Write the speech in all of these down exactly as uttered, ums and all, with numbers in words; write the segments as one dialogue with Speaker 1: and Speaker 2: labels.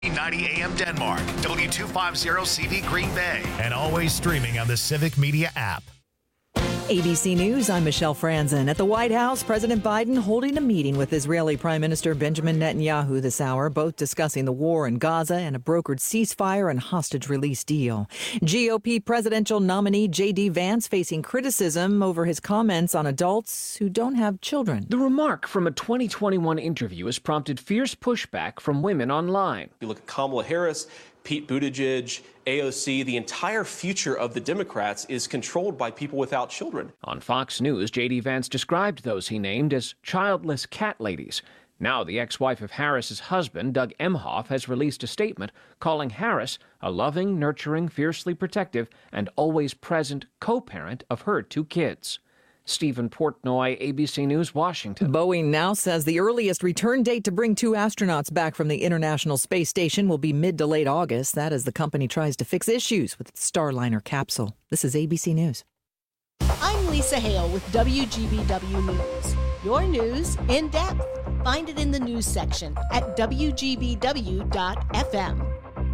Speaker 1: ninety A M Denmark, W two fifty C V Green Bay, and always streaming on the Civic Media app.
Speaker 2: A B C News, I'm Michelle Franzen. At the White House, President Biden holding a meeting with Israeli Prime Minister Benjamin Netanyahu this hour, both discussing the war in Gaza and a brokered ceasefire and hostage release deal. G O P presidential nominee J D Vance facing criticism over his comments on adults who don't have children.
Speaker 3: The remark from a twenty twenty-one interview has prompted fierce pushback from women online.
Speaker 4: You look at Kamala Harris, Pete Buttigieg, A O C, the entire future of the Democrats is controlled by people without children.
Speaker 3: On Fox News, J D Vance described those he named as childless cat ladies. Now the ex-wife of Harris's husband, Doug Emhoff, has released a statement calling Harris a loving, nurturing, fiercely protective, and always present co-parent of her two kids. Stephen Portnoy, A B C News, Washington.
Speaker 2: Boeing now says the earliest return date to bring two astronauts back from the International Space Station will be mid to late August. That as the company tries to fix issues with its Starliner capsule. This is A B C News.
Speaker 5: I'm Lisa Hale with W G B W News. Your news in depth. Find it in the news section at W G B W dot F M.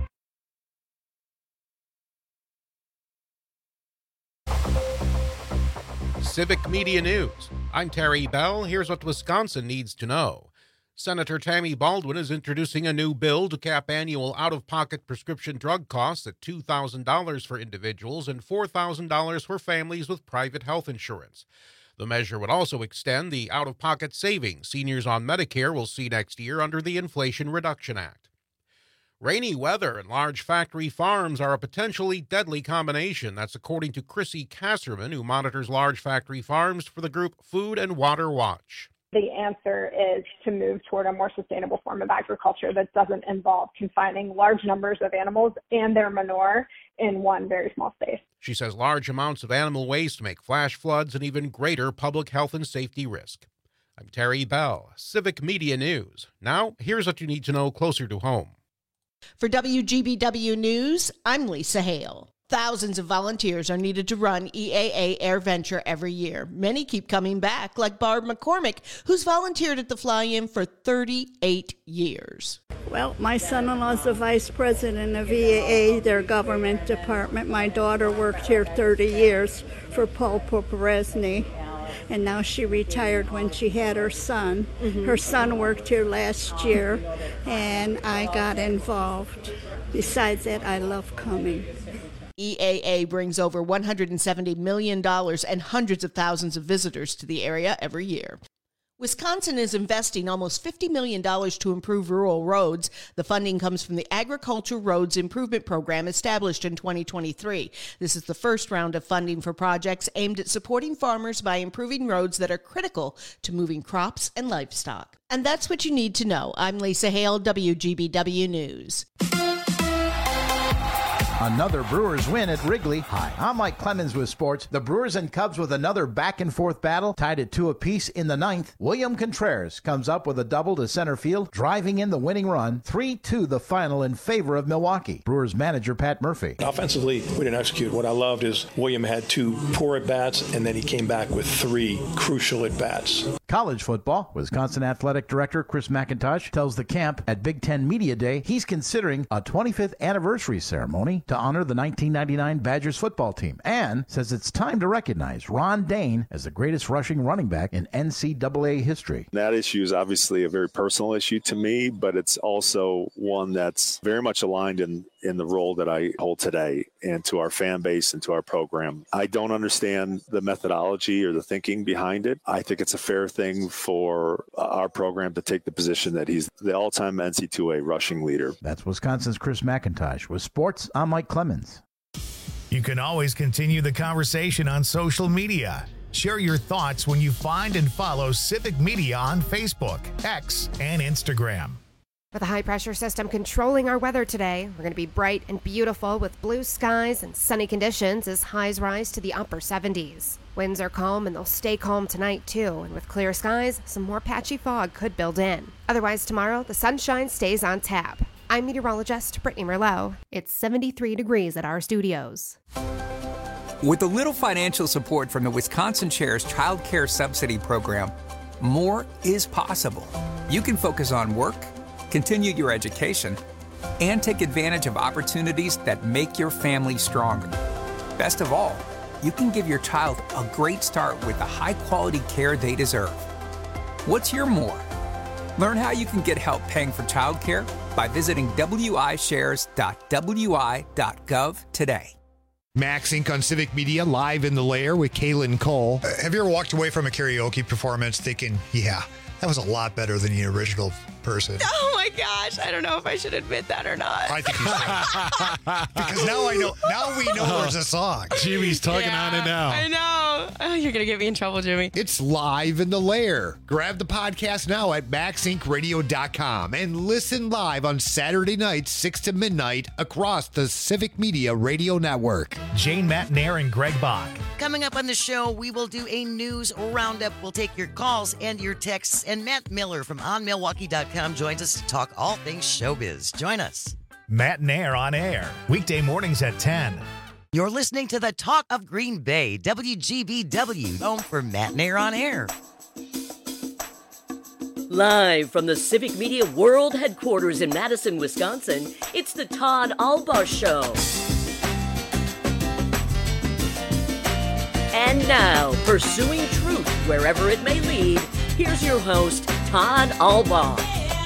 Speaker 6: Civic Media News. I'm Terry Bell. Here's what Wisconsin needs to know. Senator Tammy Baldwin is introducing a new bill to cap annual out-of-pocket prescription drug costs at two thousand dollars for individuals and four thousand dollars for families with private health insurance. The measure would also extend the out-of-pocket savings seniors on Medicare will see next year under the Inflation Reduction Act. Rainy weather and large factory farms are a potentially deadly combination. That's according to Chrissy Kasserman, who monitors large factory farms for the group Food and Water Watch.
Speaker 7: The answer is to move toward a more sustainable form of agriculture that doesn't involve confining large numbers of animals and their manure in one very small space.
Speaker 6: She says large amounts of animal waste make flash floods an even greater public health and safety risk. I'm Terry Bell, Civic Media News. Now, here's what you need to know closer to home.
Speaker 5: For W G B W News, I'm Lisa Hale. Thousands of volunteers are needed to run E A A AirVenture every year. Many keep coming back, like Barb McCormick, who's volunteered at the Fly-In for thirty-eight years.
Speaker 8: Well, my son-in-law's the vice president of E A A, their government department. My daughter worked here thirty years for Paul Poporezny. And now she retired when she had her son. Mm-hmm. Her son worked here last year, and I got involved. Besides that, I love coming.
Speaker 5: E A A brings over one hundred seventy million dollars and hundreds of thousands of visitors to the area every year. Wisconsin is investing almost fifty million dollars to improve rural roads. The funding comes from the Agriculture Roads Improvement Program established in twenty twenty-three. This is the first round of funding for projects aimed at supporting farmers by improving roads that are critical to moving crops and livestock. And that's what you need to know. I'm Lisa Hale, W G B W News.
Speaker 9: Another Brewers win at Wrigley. Hi, I'm Mike Clemens with sports. The Brewers and Cubs with another back-and-forth battle, tied at two apiece in the ninth. William Contreras comes up with a double to center field, driving in the winning run. three two the final in favor of Milwaukee. Brewers manager Pat Murphy.
Speaker 10: Offensively, we didn't execute. What I loved is William had two poor at-bats, and then he came back with three crucial at-bats.
Speaker 9: College football. Wisconsin Athletic Director Chris McIntosh tells the camp at Big Ten Media Day he's considering a twenty-fifth anniversary ceremony to honor the nineteen ninety-nine Badgers football team, and says it's time to recognize Ron Dane as the greatest rushing running back in N C double A history.
Speaker 11: That issue is obviously a very personal issue to me, but it's also one that's very much aligned in, in the role that I hold today and to our fan base and to our program. I don't understand the methodology or the thinking behind it. I think it's a fair thing for our program to take the position that he's the all-time N C double A rushing leader.
Speaker 9: That's Wisconsin's Chris McIntosh. With sports, I'm Mike Clemens.
Speaker 1: You can always continue the conversation on social media. Share your thoughts when you find and follow Civic Media on Facebook, X, and Instagram.
Speaker 12: For the high-pressure system controlling our weather today, we're going to be bright and beautiful with blue skies and sunny conditions as highs rise to the upper seventies. Winds are calm and they'll stay calm tonight too, and with clear skies, some more patchy fog could build in. Otherwise tomorrow, the sunshine stays on tap. I'm meteorologist Brittany Merlot. It's seventy-three degrees at our studios.
Speaker 13: With a little financial support from the Wisconsin Chair's Child Care Subsidy Program, more is possible. You can focus on work, continue your education, and take advantage of opportunities that make your family stronger. Best of all, you can give your child a great start with the high-quality care they deserve. What's your more? Learn how you can get help paying for childcare by visiting w i shares dot w i dot gov today.
Speaker 14: Max Incorporated on Civic Media, live in the lair with Kaylin Cole.
Speaker 15: Uh, have you ever walked away from a karaoke performance thinking, yeah, that was a lot better than the original person?
Speaker 16: Oh my gosh, I don't know if I should admit that or not.
Speaker 15: I think you should. Because now I know. Now we know there's a song.
Speaker 14: Jimmy's tugging
Speaker 16: Yeah,
Speaker 14: on it now.
Speaker 16: I know. Oh, you're going to get me in trouble, Jimmy.
Speaker 14: It's live in the lair. Grab the podcast now at max inc radio dot com and listen live on Saturday nights, six to midnight, across the Civic Media Radio Network.
Speaker 1: Jane Matnair and Greg Bach.
Speaker 17: Coming up on the show, we will do a news roundup. We'll take your calls and your texts. And Matt Miller from on milwaukee dot com joins us to talk all things showbiz. Join us.
Speaker 1: Matnair on air. Weekday mornings at ten.
Speaker 17: You're listening to the Talk of Green Bay, W G B W, home for Matnair on air.
Speaker 18: Live from the Civic Media World Headquarters in Madison, Wisconsin, it's the Todd Albaugh Show. And now, pursuing truth wherever it may lead, here's your host, Todd Albaugh.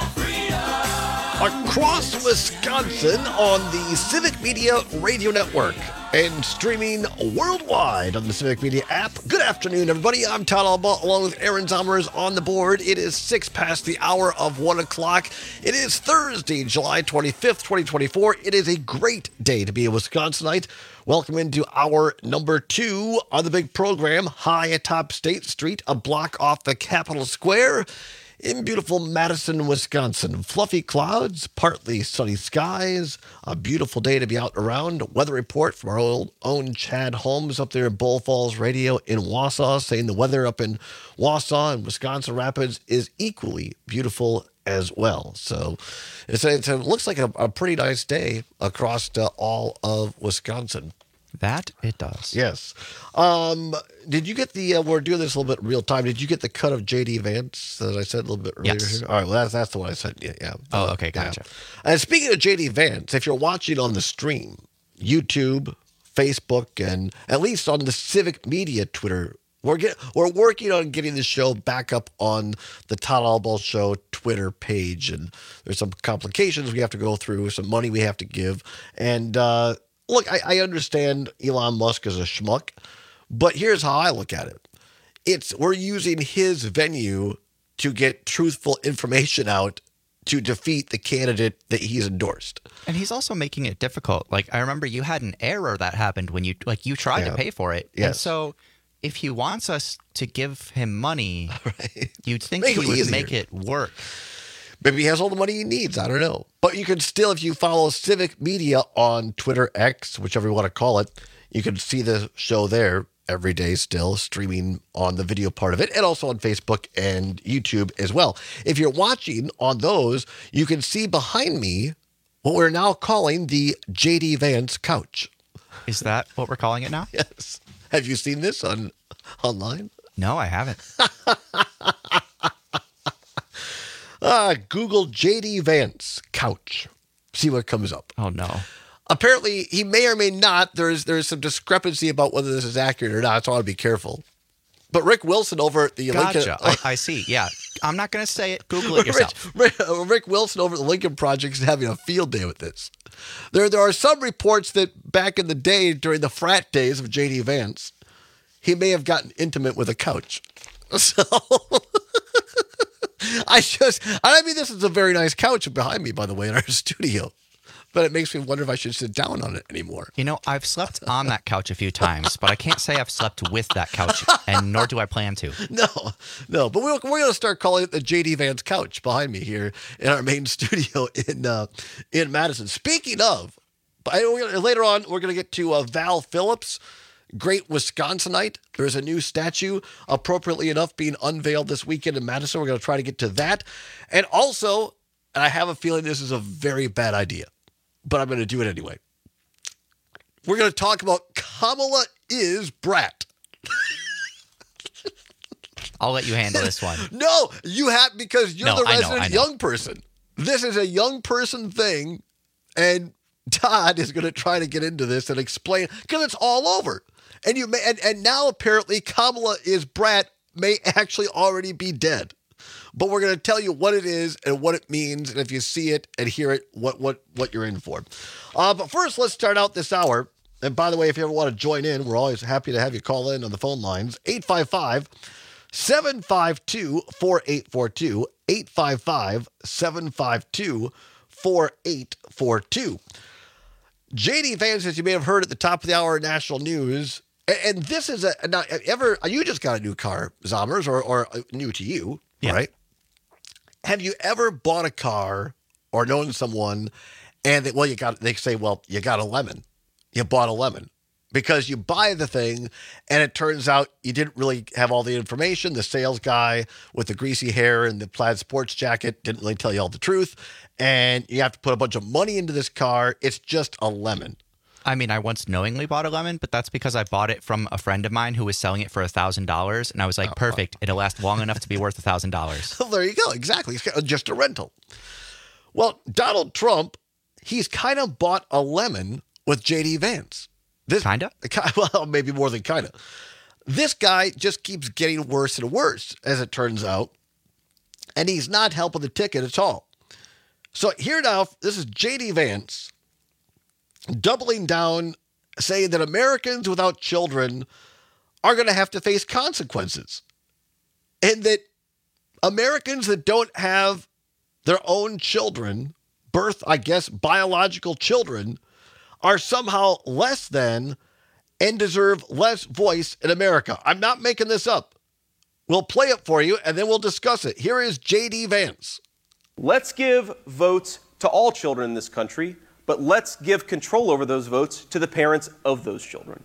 Speaker 19: Across Wisconsin on the Civic Media Radio Network and streaming worldwide on the Civic Media app. Good afternoon, everybody. I'm Todd Albaugh, along with Aaron Zomers on the board. It is six past the hour of one o'clock. It is Thursday, July twenty-fifth, twenty twenty-four. It is a great day to be a Wisconsinite. Welcome into hour number two on the big program, high atop State Street, a block off the Capitol Square in beautiful Madison, Wisconsin. Fluffy clouds, partly sunny skies, a beautiful day to be out around. Weather report from our old, own Chad Holmes up there at Bull Falls Radio in Wausau, saying the weather up in Wausau and Wisconsin Rapids is equally beautiful as well. So it's, it's, it looks like a, a pretty nice day across uh, all of Wisconsin.
Speaker 20: That it does.
Speaker 19: Yes. Um, did you get the, uh, we're doing this a little bit real time. Did you get the cut of J D Vance that I said a little bit earlier?
Speaker 20: Yes.
Speaker 19: Here? All right. Well, that's, that's the one I said. Yeah. yeah.
Speaker 20: Oh, okay. Gotcha.
Speaker 19: Yeah. And speaking of J D Vance, if you're watching on the stream, YouTube, Facebook, and at least on the Civic Media Twitter, we're get, we're working on getting the show back up on the Todd Albaugh Show Twitter page. And there's some complications we have to go through, some money we have to give. And, uh, Look, I, I understand Elon Musk is a schmuck, but here's how I look at it. It's we're using his venue to get truthful information out to defeat the candidate that he's endorsed.
Speaker 20: And he's also making it difficult. Like, I remember you had an error that happened when you, like, you tried
Speaker 19: Yeah.
Speaker 20: to pay for it.
Speaker 19: Yes.
Speaker 20: And so if he wants us to give him money,
Speaker 19: right.
Speaker 20: you'd think
Speaker 19: Make
Speaker 20: he
Speaker 19: it
Speaker 20: would
Speaker 19: easier.
Speaker 20: make it work.
Speaker 19: Maybe he has all the money he needs. I don't know. But you can still, if you follow Civic Media on Twitter X, whichever you want to call it, you can see the show there every day still, streaming on the video part of it, and also on Facebook and YouTube as well. If you're watching on those, you can see behind me what we're now calling the J D Vance couch.
Speaker 20: Is that what we're calling it now?
Speaker 19: Yes. Have you seen this on online?
Speaker 20: No, I haven't.
Speaker 19: Uh, Google J D Vance couch. See what comes up.
Speaker 20: Oh, no.
Speaker 19: Apparently, he may or may not. There's there's some discrepancy about whether this is accurate or not, so I want to be careful. But Rick Wilson over at the
Speaker 20: Gotcha.
Speaker 19: Lincoln...
Speaker 20: I, I see. Yeah. I'm not going to say it. Google it yourself.
Speaker 19: Rick, Rick, Rick Wilson over at the Lincoln Project is having a field day with this. There, there are some reports that back in the day, during the frat days of J D Vance, he may have gotten intimate with a couch. So... I just, I mean, this is a very nice couch behind me, by the way, in our studio. But it makes me wonder if I should sit down on it anymore.
Speaker 20: You know, I've slept on that couch a few times, but I can't say I've slept with that couch, and nor do I plan to.
Speaker 19: No, no. But we're, we're going to start calling it the J D Vance couch behind me here in our main studio in uh, in Madison. Speaking of, I, later on, we're going to get to uh, Val Phillips. Great Wisconsinite. There's a new statue, appropriately enough, being unveiled this weekend in Madison. We're going to try to get to that. And also, and I have a feeling this is a very bad idea, but I'm going to do it anyway. We're going to talk about Kamala is Brat.
Speaker 20: I'll let you handle this one.
Speaker 19: No, you have, because you're
Speaker 20: No,
Speaker 19: the
Speaker 20: I know,
Speaker 19: resident
Speaker 20: I know.
Speaker 19: young person. This is a young person thing And Todd is going to try to get into this and explain, because it's all over. And you may, and, and now apparently Kamala is brat may actually already be dead. But we're going to tell you what it is and what it means, and if you see it and hear it, what what what you're in for. Uh, but first, let's start out this hour. And by the way, if you ever want to join in, we're always happy to have you call in on the phone lines. eight five five, seven five two, four eight four two. eight five five, seven five two, four eight four two. J D Vance, as you may have heard at the top of the hour, national news. And, and this is a, now, ever, you just got a new car, Zommers, or, or new to you, yeah. right? Have you ever bought a car or known someone and they, well, you got, they say, well, you got a lemon. You bought a lemon because you buy the thing and it turns out you didn't really have all the information. The sales guy with the greasy hair and the plaid sports jacket didn't really tell you all the truth. And you have to put a bunch of money into this car. It's just a lemon.
Speaker 20: I mean, I once knowingly bought a lemon, but that's because I bought it from a friend of mine who was selling it for one thousand dollars. And I was like, oh, perfect. It'll last long enough to be worth one thousand dollars.
Speaker 19: Well, there you go. Exactly. It's just a rental. Well, Donald Trump, he's kind of bought a lemon with J D Vance. This,
Speaker 20: kinda?
Speaker 19: Well, maybe more than kinda. This guy just keeps getting worse and worse, as it turns out. And he's not helping the ticket at all. So here now, this is J D Vance doubling down, saying that Americans without children are going to have to face consequences. And that Americans that don't have their own children, birth, I guess, biological children, are somehow less than and deserve less voice in America. I'm not making this up. We'll play it for you, and then we'll discuss it. Here is J D Vance.
Speaker 4: Let's give votes to all children in this country, but let's give control over those votes to the parents of those children.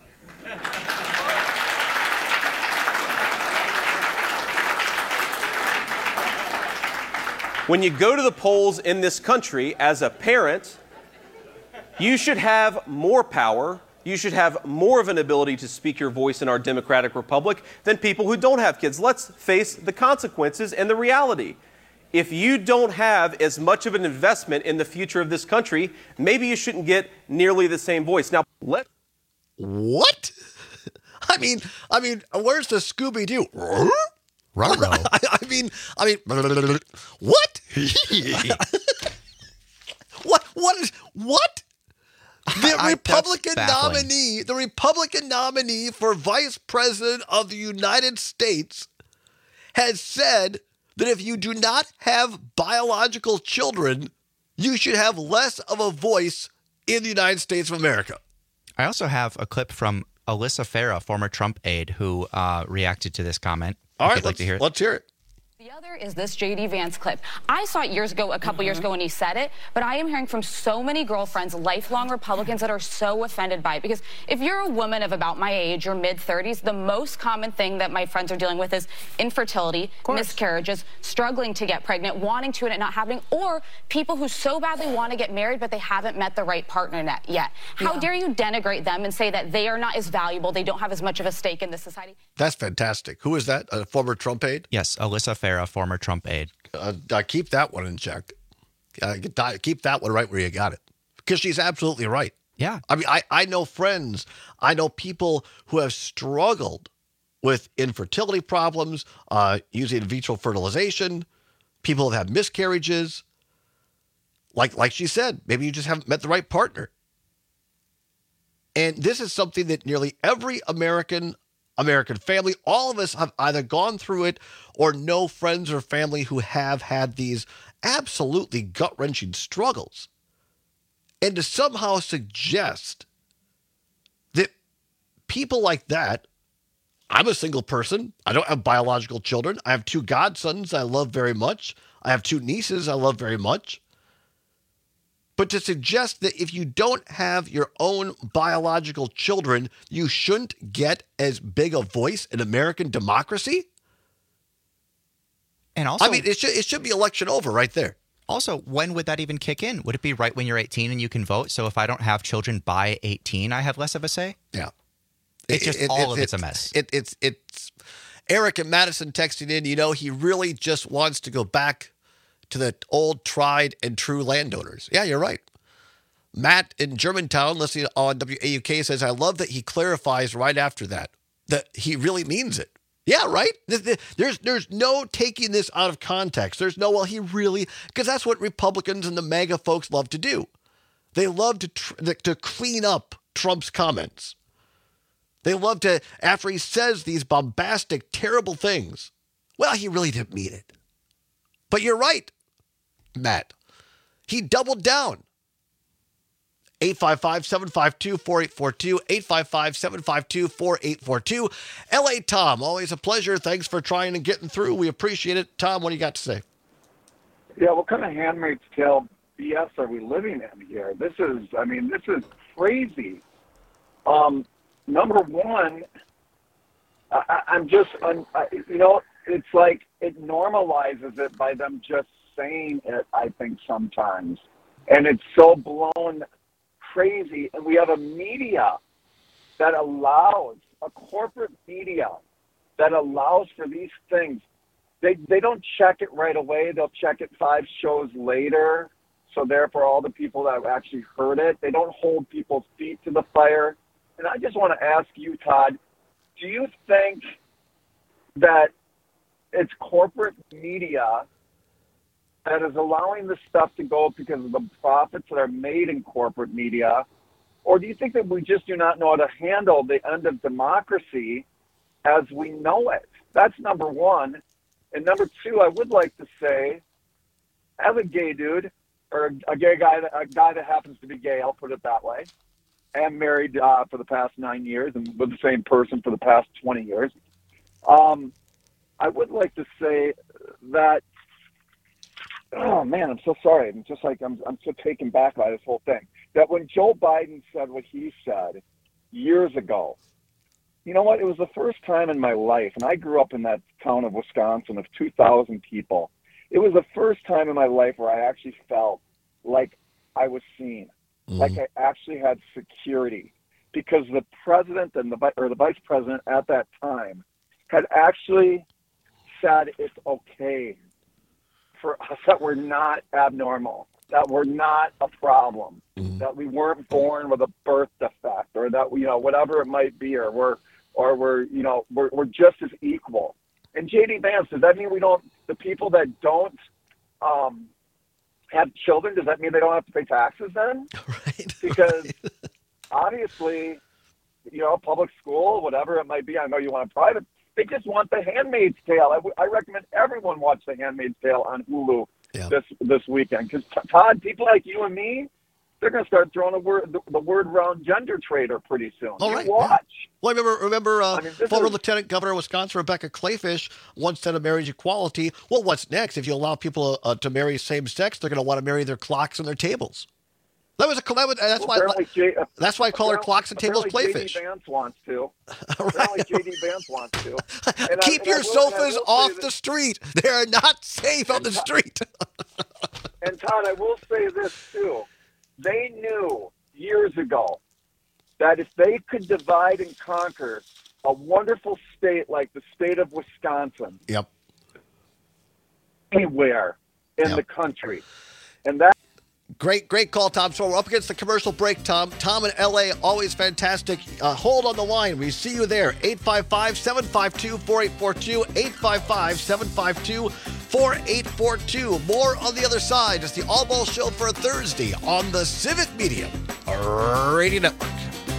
Speaker 4: When you go to the polls in this country as a parent, you should have more power. You should have more of an ability to speak your voice in our democratic republic than people who don't have kids. Let's face the consequences and the reality. If you don't have as much of an investment in the future of this country, maybe you shouldn't get nearly the same voice. Now, let
Speaker 19: What? I mean, I mean, where's the Scooby-Doo?
Speaker 20: Ruh-roh.
Speaker 19: I, I mean, I mean, what? what? What is what? The
Speaker 20: I,
Speaker 19: Republican nominee, the Republican nominee for Vice President of the United States, has said that if you do not have biological children, you should have less of a voice in the United States of America.
Speaker 20: I also have a clip from Alyssa Farah, former Trump aide, who uh, reacted to this comment.
Speaker 19: All right,
Speaker 20: let's,
Speaker 19: like to hear it. let's hear it.
Speaker 21: The other is this J D Vance clip. I saw it years ago, a couple mm-hmm. years ago when he said it, but I am hearing from so many girlfriends, lifelong Republicans, that are so offended by it. Because if you're a woman of about my age or mid-thirties, the most common thing that my friends are dealing with is infertility, miscarriages, struggling to get pregnant, wanting to and it not happening, or people who so badly want to get married but they haven't met the right partner yet. How yeah. dare you denigrate them and say that they are not as valuable, they don't have as much of a stake in this society?
Speaker 19: That's fantastic. Who is that? A former Trump aide?
Speaker 20: Yes, Alyssa Farah, former Trump aide.
Speaker 19: Uh, uh, keep that one in check. Uh, keep that one right where you got it. Because she's absolutely right.
Speaker 20: Yeah.
Speaker 19: I mean, I, I know friends, I know people who have struggled with infertility problems, uh, using in vitro fertilization. People have had miscarriages. Like, like she said, maybe you just haven't met the right partner. And this is something that nearly every American American family, all of us have either gone through it or know friends or family who have had these absolutely gut-wrenching struggles. And to somehow suggest that people like that, I'm a single person, I don't have biological children, I have two godsons I love very much, I have two nieces I love very much, but to suggest that if you don't have your own biological children, you shouldn't get as big a voice in American democracy?
Speaker 20: And also,
Speaker 19: I mean, it should, it should be election over right there.
Speaker 20: Also, when would that even kick in? Would it be right when you're eighteen and you can vote? So if I don't have children by eighteen, I have less of a say?
Speaker 19: Yeah.
Speaker 20: It's just
Speaker 19: it,
Speaker 20: all
Speaker 19: it,
Speaker 20: of
Speaker 19: it,
Speaker 20: it's a mess.
Speaker 19: It, it's, it's Eric and Madison texting in, you know, he really just wants to go back to the old tried and true landowners. Yeah, you're right. Matt in Germantown, listening on W A U K, says, I love that he clarifies right after that, that he really means it. Yeah, right? There's there's no taking this out of context. There's no, well, he really, because that's what Republicans and the MAGA folks love to do. They love to tr- to clean up Trump's comments. They love to, after he says these bombastic, terrible things, well, he really didn't mean it. But you're right, Matt. He doubled down. eight five five, seven five two, four eight four two, eight five five, seven five two, four eight four two. L A Tom, always a pleasure. Thanks for trying and getting through. We appreciate it. Tom, what do you got to say?
Speaker 3: Yeah, what kind of Handmaid's Tale B S are we living in here? This is, I mean, this is crazy. Um, number one, I, I'm just, I'm, I, you know, it's like it normalizes it by them just saying it, I think, sometimes. And it's so blown crazy. And we have a media that allows, a corporate media that allows for these things. They they don't check it right away. They'll check it five shows later. So therefore, all the people that have actually heard it, they don't hold people's feet to the fire. And I just want to ask you, Todd, do you think that it's corporate media that is allowing this stuff to go because of the profits that are made in corporate media? Or do you think that we just do not know how to handle the end of democracy as we know it? That's number one. And number two, I would like to say, as a gay dude, or a gay guy, a guy that happens to be gay, I'll put it that way, and married uh, for the past nine years and with the same person for the past twenty years, um, I would like to say that, oh man, I'm so sorry. I'm just like, I'm, I'm so taken back by this whole thing. That when Joe Biden said what he said years ago, you know what? It was the first time in my life, and I grew up in that town of Wisconsin of two thousand people. It was the first time in my life where I actually felt like I was seen, mm-hmm. like I actually had security, because the president and the or the vice president at that time had actually said it's okay for us that we're not abnormal, that we're not a problem, mm-hmm. that we weren't born with a birth defect, or that we, you know, whatever it might be, or we're or we're you know we're we're just as equal. And J D Vance, does that mean we don't, the people that don't um, have children, does that mean they don't have to pay taxes then?
Speaker 19: Right.
Speaker 3: Because
Speaker 19: right.
Speaker 3: obviously, you know, public school, whatever it might be, I know you want a private, they just want The Handmaid's Tale. I, w- I recommend everyone watch The Handmaid's Tale on Hulu yeah. this this weekend. Because, Todd, people like you and me, they're going to start throwing a word, the, the word around gender traitor pretty soon.
Speaker 19: All
Speaker 3: you
Speaker 19: right.
Speaker 3: watch.
Speaker 19: Yeah. Well, I remember, remember uh,
Speaker 3: I mean,
Speaker 19: former
Speaker 3: is...
Speaker 19: Lieutenant Governor of Wisconsin, Rebecca Clayfish, once said of marriage equality, well, what's next? If you allow people uh, to marry same sex, they're going to want to marry their clocks and their tables. That was a that was, that's
Speaker 3: well,
Speaker 19: why
Speaker 3: J, uh,
Speaker 19: that's why I call her clocks and tables Clayfish.
Speaker 3: J D Vance wants to.
Speaker 19: Right.
Speaker 3: Apparently J D Vance wants to. And
Speaker 19: Keep
Speaker 3: I,
Speaker 19: your
Speaker 3: will,
Speaker 19: sofas off the street. They are not safe on the
Speaker 3: Todd,
Speaker 19: street.
Speaker 3: And Todd, I will say this too. They knew years ago that if they could divide and conquer a wonderful state like the state of Wisconsin,
Speaker 19: yep,
Speaker 3: anywhere in
Speaker 19: yep.
Speaker 3: the country, and that.
Speaker 19: Great, great call, Tom. So we're up against the commercial break, Tom. Tom in L A, always fantastic. Uh, hold on the line. We see you there. eight five five, seven five two, four eight four two, eight five five, seven five two, four eight four two. More on the other side. It's the All Ball Show for a Thursday on the Civic Media Radio Network.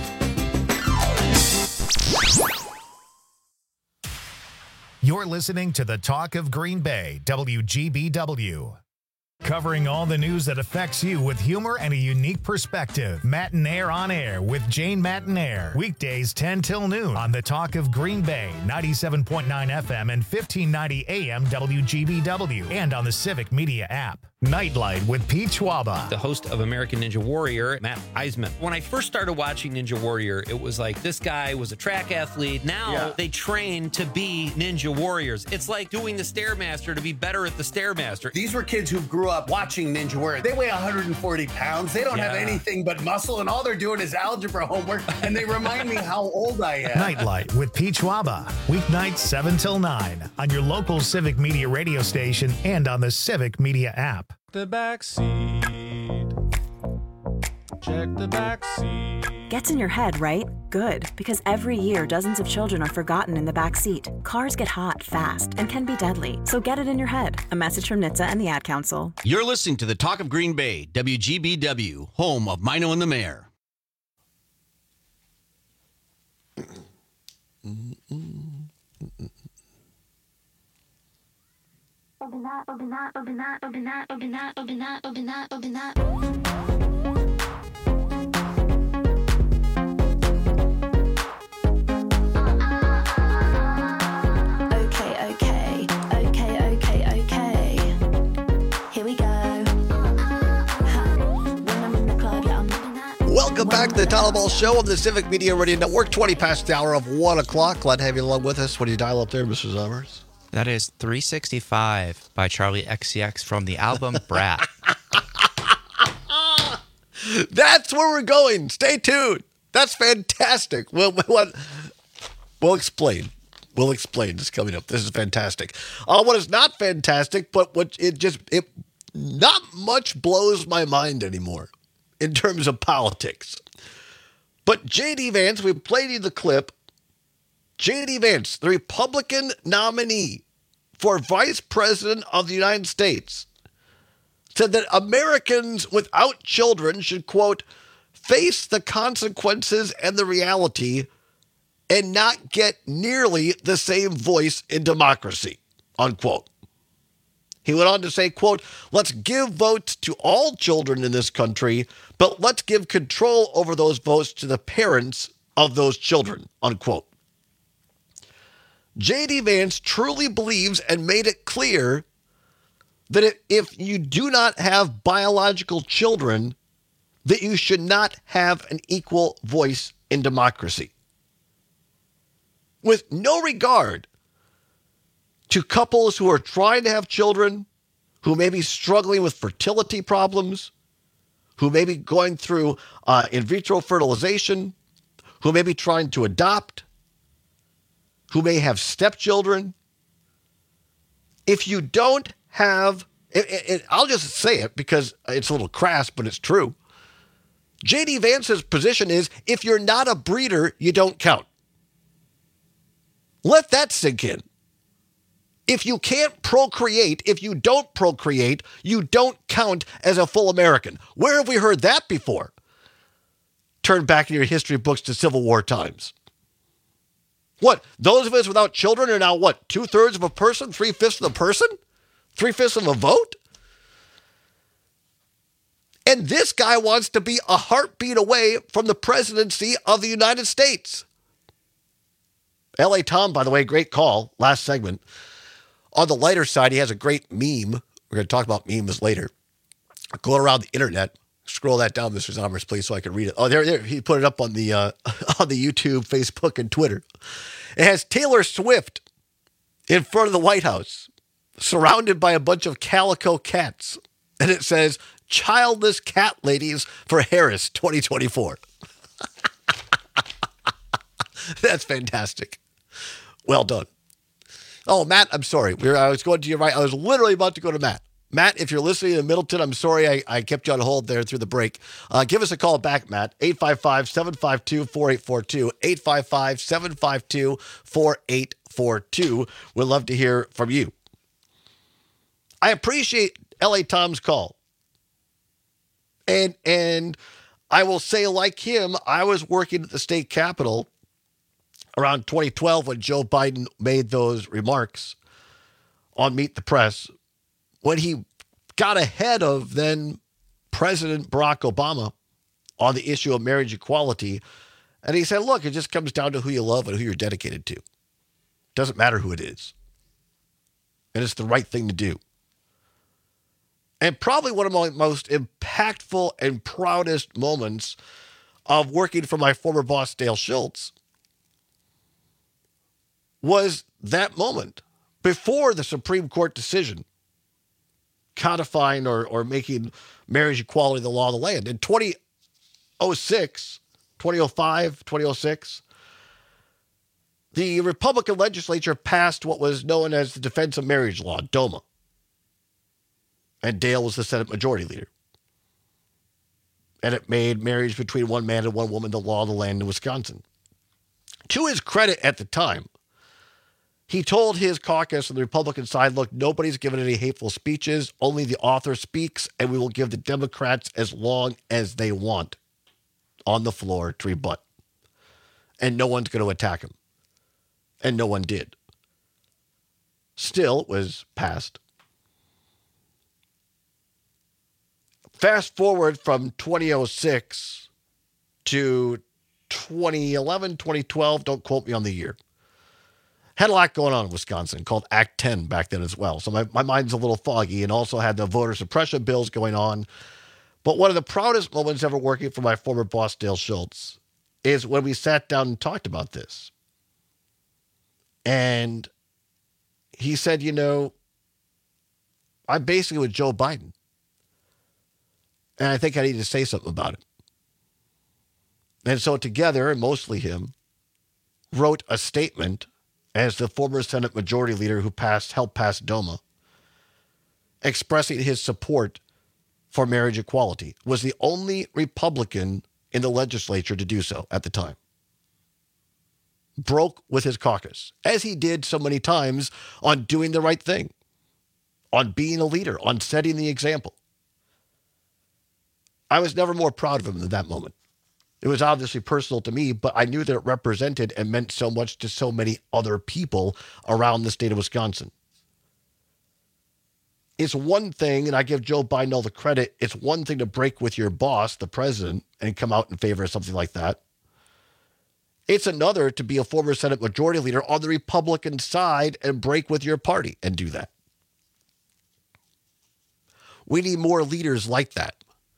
Speaker 1: You're listening to the Talk of Green Bay, W G B W. Covering all the news that affects you with humor and a unique perspective. Matinaire on Air with Jane Matinaire. Weekdays ten till noon on the Talk of Green Bay, ninety-seven point nine F M and fifteen ninety A M W G B W, and on the Civic Media app. Nightlight with Pete Schwaba.
Speaker 22: The host of American Ninja Warrior, Matt Eisman. When I first started watching Ninja Warrior, it was like this guy was a track athlete. Now yeah. they train to be Ninja Warriors. It's like doing the Stairmaster to be better at the Stairmaster.
Speaker 23: These were kids who grew up watching Ninja Warrior. They weigh one hundred forty pounds. They don't yeah. have anything but muscle, and all they're doing is algebra homework, and they remind me how old I am.
Speaker 1: Nightlight with Pete Schwaba. Weeknights seven till nine on your local Civic Media radio station and on the Civic Media app.
Speaker 24: The backseat.
Speaker 2: check the back seat.
Speaker 6: Gets in your head, right? Good, because every year dozens of children are forgotten in the back seat. Cars get hot fast and can be deadly, so get it in your head. A message from N H T S A and the Ad Council.
Speaker 7: You're listening to the Talk of Green Bay, W G B W, home of Mino and the Mayor.
Speaker 6: Okay, okay, okay, okay, okay. Here we go. When I'm in the club, yeah, I'm
Speaker 19: Welcome back to the Tyler Ball Show on the Civic Media Radio Network, twenty past the hour of one o'clock. Glad to have you along with us. What do you dial up there, Mister Zommers?
Speaker 20: That is three sixty-five by Charlie X C X from the album Brat.
Speaker 19: That's where we're going. Stay tuned. That's fantastic. We'll, we'll, we'll explain. We'll explain. This is coming up. This is fantastic. Uh, what is not fantastic, but what it just, it not much blows my mind anymore in terms of politics. But J D Vance, we played you the clip. J D Vance, the Republican nominee for Vice President of the United States, said that Americans without children should, quote, face the consequences and the reality and not get nearly the same voice in democracy, unquote. He went on to say, quote, let's give votes to all children in this country, but let's give control over those votes to the parents of those children, unquote. J D Vance truly believes and made it clear that if you do not have biological children, that you should not have an equal voice in democracy. With no regard to couples who are trying to have children, who may be struggling with fertility problems, who may be going through uh, in vitro fertilization, who may be trying to adopt, who may have stepchildren. If you don't have, it, it, I'll just say it because it's a little crass, but it's true. J D Vance's position is if you're not a breeder, you don't count. Let that sink in. If you can't procreate, if you don't procreate, you don't count as a full American. Where have we heard that before? Turn back in your history books to Civil War times. What? Those of us without children are now what? Two-thirds of a person? Three-fifths of a person? Three-fifths of a vote? And this guy wants to be a heartbeat away from the presidency of the United States. L A Tom, by the way, great call. Last segment. On the lighter side, he has a great meme. We're going to talk about memes later. Go around the internet. Scroll that down, Mister Zommers, please, so I can read it. Oh, there, there. He put it up on the uh, on the YouTube, Facebook, and Twitter. It has Taylor Swift in front of the White House, surrounded by a bunch of calico cats, and it says, "Childless cat ladies for Harris twenty twenty-four." That's fantastic. Well done. Oh, Matt, I'm sorry. We were, I was going to your right. I was literally about to go to Matt. Matt, if you're listening in Middleton, I'm sorry I, I kept you on hold there through the break. Uh, give us a call back, Matt. eight five five, seven five two, four eight four two. eight five five, seven five two, four eight four two. We'd love to hear from you. I appreciate L A Tom's call. And, and I will say, like him, I was working at the state capitol around twenty twelve when Joe Biden made those remarks on Meet the Press, when he got ahead of then President Barack Obama on the issue of marriage equality. And he said, look, it just comes down to who you love and who you're dedicated to. Doesn't matter who it is. And it's the right thing to do. And probably one of my most impactful and proudest moments of working for my former boss, Dale Schultz, was that moment before the Supreme Court decision codifying or, or making marriage equality the law of the land. In twenty oh six, twenty oh five, twenty oh six, the Republican legislature passed what was known as the Defense of Marriage Law, DOMA. And Dale was the Senate Majority Leader. and it made marriage between one man and one woman the law of the land in Wisconsin. To his credit at the time, he told his caucus on the Republican side, look, nobody's given any hateful speeches. Only the author speaks, and we will give the Democrats as long as they want on the floor to rebut. And no one's going to attack him. And no one did. Still, it was passed. Fast forward from twenty oh six to twenty eleven, twenty twelve, don't quote me on the year. Had a lot going on in Wisconsin called Act ten back then as well. So my, my mind's a little foggy, and also had the voter suppression bills going on. But one of the proudest moments ever working for my former boss, Dale Schultz, is when we sat down and talked about this. And he said, you know, I'm basically with Joe Biden. And I think I need to say something about it. And so together, and mostly him, wrote a statement as the former Senate Majority Leader who passed, helped pass DOMA, expressing his support for marriage equality, was the only Republican in the legislature to do so at the time. Broke with his caucus, as he did so many times on doing the right thing, on being a leader, on setting the example. I was never more proud of him than that moment. It was obviously personal to me, but I knew that it represented and meant so much to so many other people around the state of Wisconsin. It's one thing, and I give Joe Biden all the credit, it's one thing to break with your boss, the president, and come out in favor of something like that. It's another to be a former Senate Majority Leader on the Republican side and break with your party and do that. We need more leaders like that.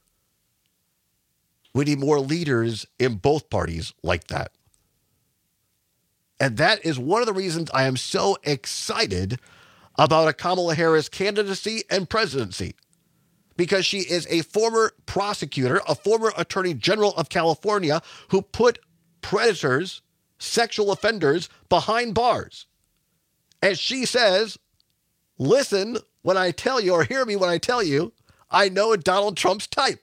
Speaker 19: We need more leaders in both parties like that. And that is one of the reasons I am so excited about a Kamala Harris candidacy and presidency, because she is a former prosecutor, a former Attorney General of California who put predators, sexual offenders behind bars. And she says, listen when I tell you, or hear me when I tell you, I know Donald Trump's type.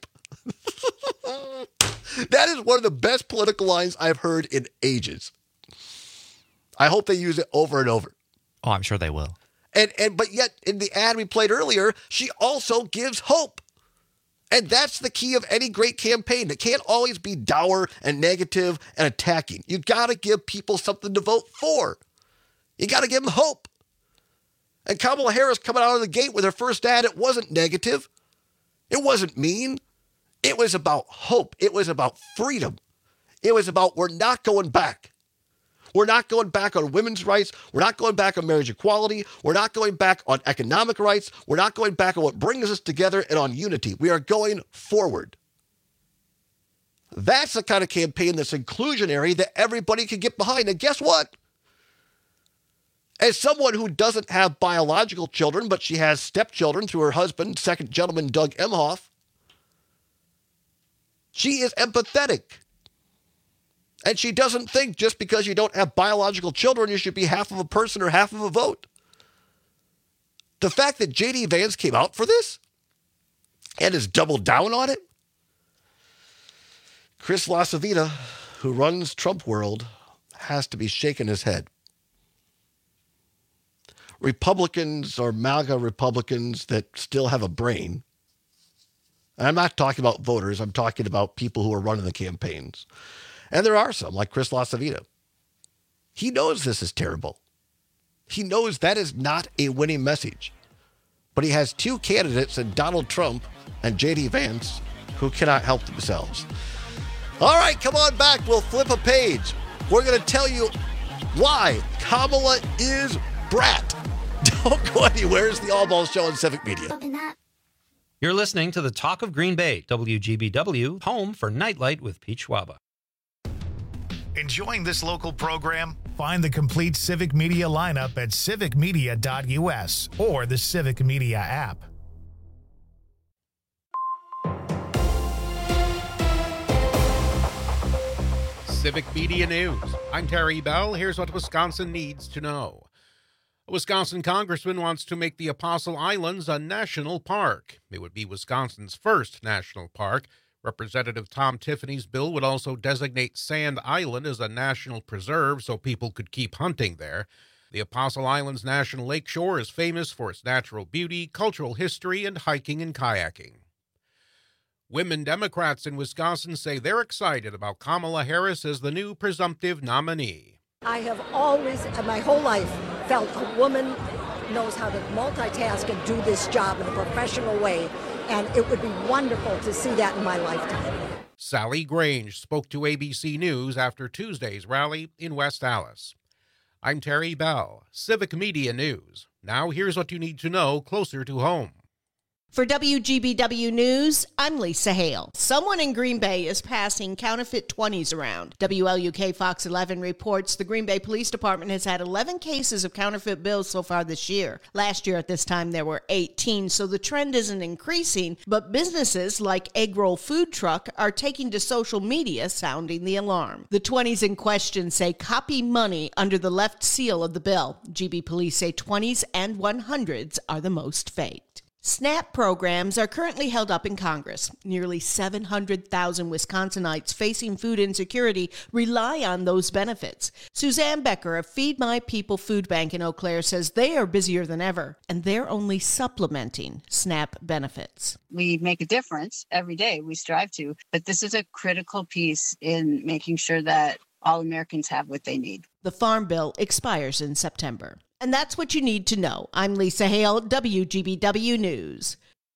Speaker 19: That is one of the best political lines I've heard in ages. I hope they use it over and over.
Speaker 20: Oh, I'm sure they will.
Speaker 19: And and but yet in the ad we played earlier, she also gives hope. And that's the key of any great campaign. It can't always be dour and negative and attacking. You got to give people something to vote for. You got to give them hope. And Kamala Harris coming out of the gate with her first ad, it wasn't negative. It wasn't mean. It was about hope. It was about freedom. It was about we're not going back. We're not going back on women's rights. We're not going back on marriage equality. We're not going back on economic rights. We're not going back on what brings us together and on unity. We are going forward. That's the kind of campaign that's inclusionary that everybody can get behind. And guess what? As someone who doesn't have biological children, but she has stepchildren through her husband, second gentleman Doug Emhoff, she is empathetic. And she doesn't think just because you don't have biological children, you should be half of a person or half of a vote. The fact that J D Vance came out for this and has doubled down on it, Chris LaCivita, who runs Trump World, has to be shaking his head. Republicans or MAGA Republicans that still have a brain, and I'm not talking about voters, I'm talking about people who are running the campaigns. And there are some, like Chris LaCivita. He knows this is terrible. He knows that is not a winning message. But he has two candidates in Donald Trump and J D Vance who cannot help themselves. All right, come on back. We'll flip a page. We're going to tell you why Kamala is brat. Don't go anywhere. It's the All Balls Show on Civic Media.
Speaker 22: You're listening to the Talk of Green Bay, W G B W, home for Nightlight with Pete Schwaba.
Speaker 1: Enjoying this local program? Find the complete Civic Media lineup at civic media dot u s or the Civic Media app.
Speaker 2: Civic Media News. I'm Terry Bell. Here's what Wisconsin needs to know. A Wisconsin congressman wants to make the Apostle Islands a national park. It would be Wisconsin's first national park, Representative Tom Tiffany's bill would also designate Sand Island as a national preserve so people could keep hunting there. The Apostle Islands National Lakeshore is famous for its natural beauty, cultural history, and hiking and kayaking. Women Democrats in Wisconsin say they're excited about Kamala Harris as the new presumptive nominee.
Speaker 5: I have always, my whole life, felt a woman knows how to multitask and do this job in a professional way, and it would be wonderful to see that in my lifetime.
Speaker 2: Sally Grange spoke to A B C News after Tuesday's rally in West Allis. I'm Terry Bell, Civic Media News. Now here's what you need to know closer to home.
Speaker 8: For W G B W News, I'm Lisa Hale. Someone in Green Bay is passing counterfeit twenties around. W L U K Fox eleven reports the Green Bay Police Department has had eleven cases of counterfeit bills so far this year. Last year at this time there were eighteen, so the trend isn't increasing, but businesses like Egg Roll Food Truck are taking to social media sounding the alarm. The twenties in question say copy money under the left seal of the bill. G B police say twenties and one hundreds are the most faked. SNAP programs are currently held up in Congress. Nearly seven hundred thousand Wisconsinites facing food insecurity rely on those benefits. Suzanne Becker of Feed My People Food Bank in Eau Claire says they are busier than ever, and they're only supplementing SNAP benefits.
Speaker 10: We make a difference every day. We strive to, but this is a critical piece in making sure that all Americans have what they need.
Speaker 8: The Farm Bill expires in September. And that's what you need to know. I'm Lisa Hale, W G B W News.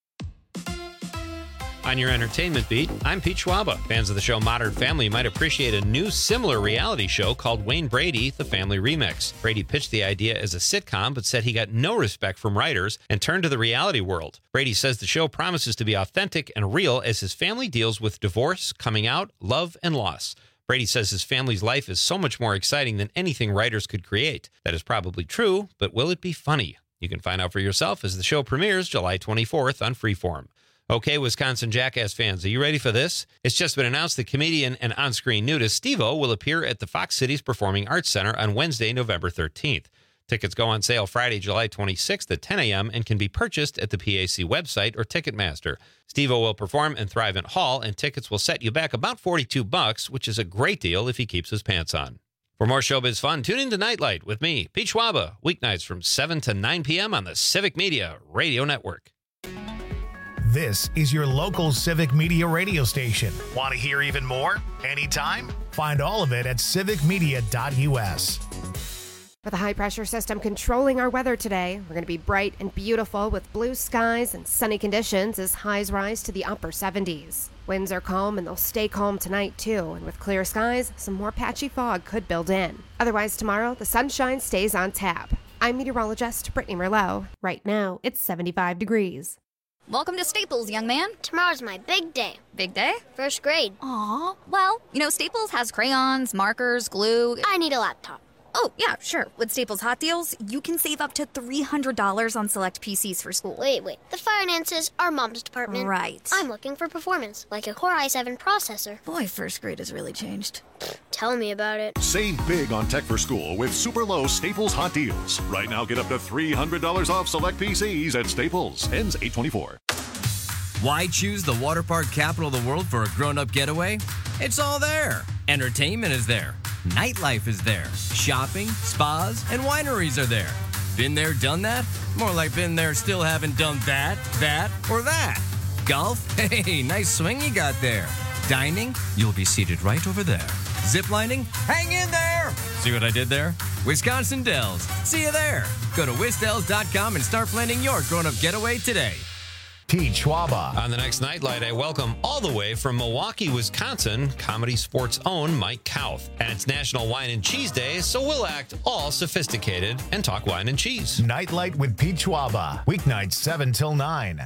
Speaker 22: On your entertainment beat, I'm Pete Schwaba. Fans of the show Modern Family might appreciate a new similar reality show called Wayne Brady, The Family Remix. Brady pitched the idea as a sitcom, but said he got no respect from writers and turned to the reality world. Brady says the show promises to be authentic and real as his family deals with divorce, coming out, love, and loss. Brady says his family's life is so much more exciting than anything writers could create. That is probably true, but will it be funny? You can find out for yourself as the show premieres July twenty-fourth on Freeform. Okay, Wisconsin Jackass fans, are you ready for this? It's just been announced that comedian and on-screen nudist Steve-O will appear at the Fox Cities Performing Arts Center on Wednesday, November thirteenth. Tickets go on sale Friday, July twenty-sixth at ten a.m. and can be purchased at the P A C website or Ticketmaster. Steve-O will perform in Thrivent Hall, and tickets will set you back about forty-two bucks, which is a great deal if he keeps his pants on. For more showbiz fun, tune in to Nightlight with me, Pete Schwaba, weeknights from seven to nine p.m. on the Civic Media Radio Network.
Speaker 1: This is your local Civic Media radio station. Want to hear even more? Anytime? Find all of it at civic media dot u s.
Speaker 12: With a high-pressure system controlling our weather today, we're going to be bright and beautiful with blue skies and sunny conditions as highs rise to the upper seventies. Winds are calm and they'll stay calm tonight too, and with clear skies, some more patchy fog could build in. Otherwise tomorrow, the sunshine stays on tap. I'm meteorologist Brittany Merlot. Right now, it's seventy-five degrees.
Speaker 24: Welcome to Staples, young man. Tomorrow's my big day. Big day? First grade. Aw, well, you know, Staples has crayons, markers, glue. I need a laptop. Oh, yeah, sure. With Staples Hot Deals, you can save up to three hundred dollars on select P Cs for school. Wait, wait. The finances are Mom's department. Right. I'm looking for performance, like a Core i seven processor. Boy, first grade has really changed. Tell me about it.
Speaker 25: Save big on tech for school with super low Staples Hot Deals. Right now, get up to three hundred dollars off select P Cs at Staples. Ends eight twenty-four.
Speaker 26: Why choose the water park capital of the world for a grown-up getaway? It's all there. Entertainment is there. Nightlife is there. Shopping, spas, and wineries are there. Been there, done that? More like been there, still haven't done that, that, or that. Golf? Hey, nice swing you got there. Dining? You'll be seated right over there. Ziplining? Hang in there! See what I did there? Wisconsin Dells. See you there. Go to wisdells dot com and start planning your grown-up getaway today.
Speaker 1: Pete Schwaba.
Speaker 22: On the next Nightlight, I welcome all the way from Milwaukee, Wisconsin, Comedy Sports' own Mike Kauth. And it's National Wine and Cheese Day, so we'll act all sophisticated and talk wine and cheese.
Speaker 1: Nightlight with Pete Schwaba. Weeknights seven till nine.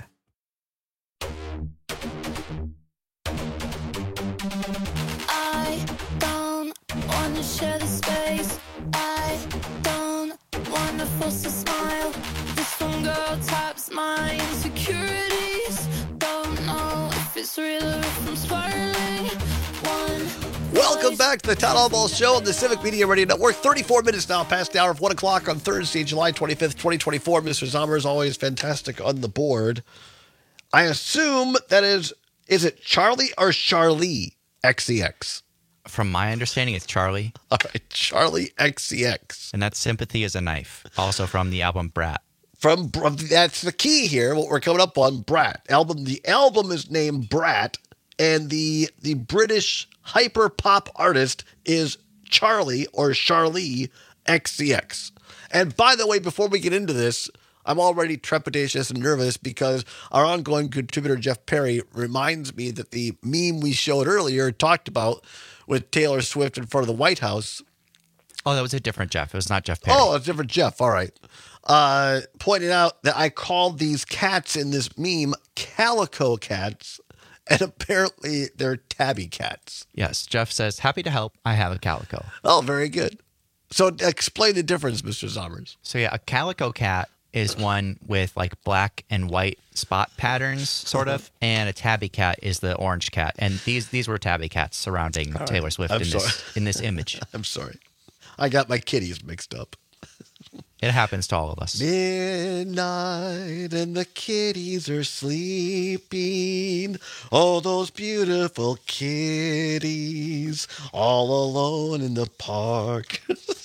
Speaker 27: I don't want to share the space. I don't want to force a smile. This one girl taps my insecurities. Don't know if it's real or if I'm spiraling. One.
Speaker 19: Welcome back to the Town Hall Ball Show on the Civic Media Radio Network. thirty-four minutes now past the hour of one o'clock on Thursday, July twenty-fifth, twenty twenty-four. Mister Zomer is always fantastic on the board. I assume that is Is it Charlie or Charlie X C X?
Speaker 20: From my understanding, it's Charlie.
Speaker 19: All right, Charlie X C X.
Speaker 20: And that's Sympathy is a Knife, also from the album Brat.
Speaker 19: From that's the key here. What we're coming up on, Brat album. The album is named Brat, and the the British hyper pop artist is Charlie or Charlie X C X. And by the way, before we get into this, I'm already trepidatious and nervous because our ongoing contributor Jeff Perry reminds me that the meme we showed earlier talked about with Taylor Swift in front of the White House.
Speaker 20: Oh, that was a different Jeff. It was not Jeff Perry.
Speaker 19: Oh, it's a different Jeff. All right. Uh, pointed out that I called these cats in this meme calico cats, and apparently they're tabby cats.
Speaker 20: Yes, Jeff says, happy to help. I have a calico.
Speaker 19: Oh, very good. So explain the difference, Mister Sommers.
Speaker 20: So yeah, a calico cat is one with like black and white spot patterns, sort of, and a tabby cat is the orange cat. And these these were tabby cats surrounding
Speaker 19: All right.
Speaker 20: Taylor Swift
Speaker 19: I'm
Speaker 20: in
Speaker 19: sorry.
Speaker 20: this in this image.
Speaker 19: I'm sorry. I got my kitties mixed up.
Speaker 20: It happens to all of us.
Speaker 19: Midnight and the kitties are sleeping. Oh, those beautiful kitties all alone in the park.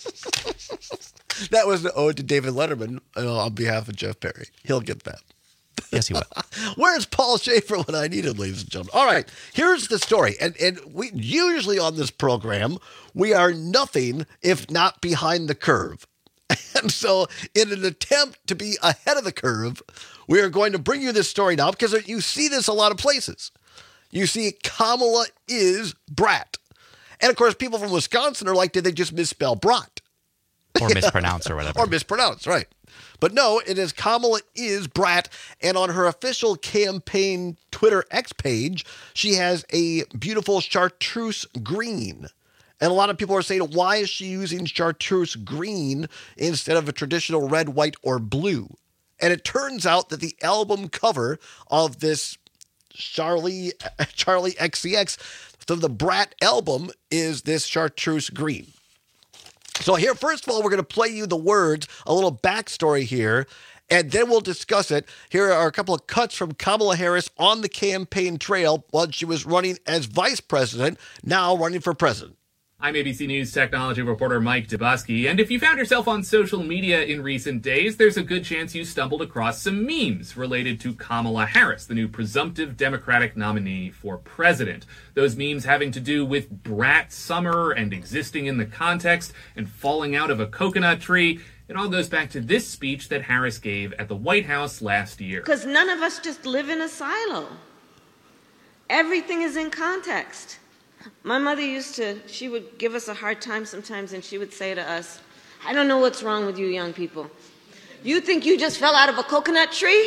Speaker 19: That was an ode to David Letterman uh, on behalf of Jeff Perry. He'll get that.
Speaker 20: Yes, he will.
Speaker 19: Where's Paul Schaefer when I need him, ladies and gentlemen? All right, here's the story. And and we usually on this program, we are nothing if not behind the curve. And so in an attempt to be ahead of the curve, we are going to bring you this story now because you see this a lot of places. You see Kamala is Brat. And of course, people from Wisconsin are like, did they just misspell Brat?
Speaker 20: Or mispronounce or whatever.
Speaker 19: Or mispronounce, right. But no, it is Kamala is Brat. And on her official campaign Twitter X page, she has a beautiful chartreuse green. And a lot of people are saying, why is she using chartreuse green instead of a traditional red, white, or blue? And it turns out that the album cover of this Charlie Charlie X C X, so the Brat album, is this chartreuse green. So here, first of all, we're going to play you the words, a little backstory here, and then we'll discuss it. Here are a couple of cuts from Kamala Harris on the campaign trail while she was running as vice president, now running for president.
Speaker 9: I'm A B C News technology reporter Mike Dubosky, and if you found yourself on social media in recent days, there's a good chance you stumbled across some memes related to Kamala Harris, the new presumptive Democratic nominee for president. Those memes having to do with Brat Summer and existing in the context and falling out of a coconut tree. It all goes back to this speech that Harris gave at the White House last year.
Speaker 11: Because none of us just live in a silo. Everything is in context. My mother used to, she would give us a hard time sometimes, and she would say to us, I don't know what's wrong with you young people. You think you just fell out of a coconut tree?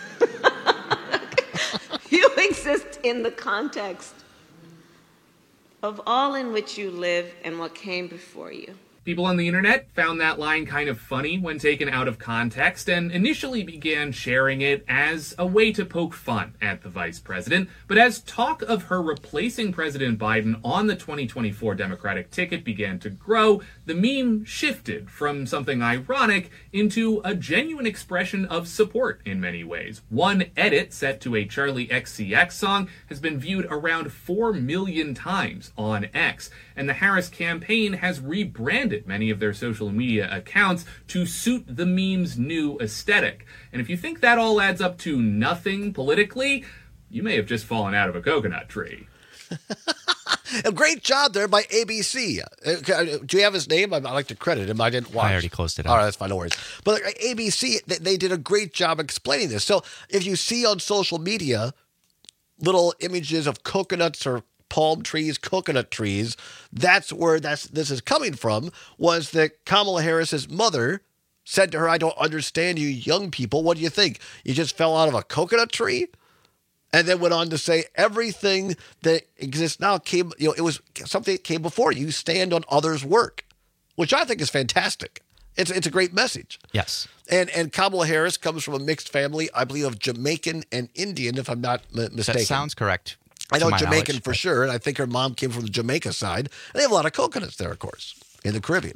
Speaker 11: You exist in the context of all in which you live and what came before you.
Speaker 9: People on the internet found that line kind of funny when taken out of context and initially began sharing it as a way to poke fun at the vice president. But as talk of her replacing President Biden on the twenty twenty-four Democratic ticket began to grow, the meme shifted from something ironic into a genuine expression of support in many ways. One edit set to a Charlie X C X song has been viewed around four million times on X, and the Harris campaign has rebranded many of their social media accounts to suit the meme's new aesthetic. And if you think that all adds up to nothing politically, you may have just fallen out of a coconut tree.
Speaker 19: A great job there by A B C. Uh, do you have his name? I'd like to credit him. I didn't watch.
Speaker 20: I already closed it out.
Speaker 19: All right, that's fine. No worries. But like, A B C, they, they did a great job explaining this. So if you see on social media little images of coconuts or palm trees, coconut trees, that's where that's this is coming from, was that Kamala Harris's mother said to her, I don't understand you young people. What do you think? You just fell out of a coconut tree? And then went on to say everything that exists now came, you know, it was something that came before. You stand on others' work, which I think is fantastic. It's it's a great message.
Speaker 20: Yes.
Speaker 19: And and Kamala Harris comes from a mixed family, I believe, of Jamaican and Indian, if I'm not m- mistaken.
Speaker 20: That sounds correct.
Speaker 19: I know
Speaker 20: to my
Speaker 19: Jamaican
Speaker 20: knowledge,
Speaker 19: for
Speaker 20: but-
Speaker 19: sure, and I think her mom came from the Jamaica side. And they have a lot of coconuts there, of course, in the Caribbean.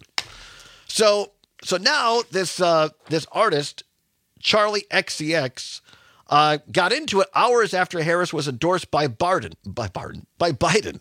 Speaker 19: So so now this uh, this artist, Charlie X C X, uh, got into it hours after Harris was endorsed by Biden, by Biden, by Biden.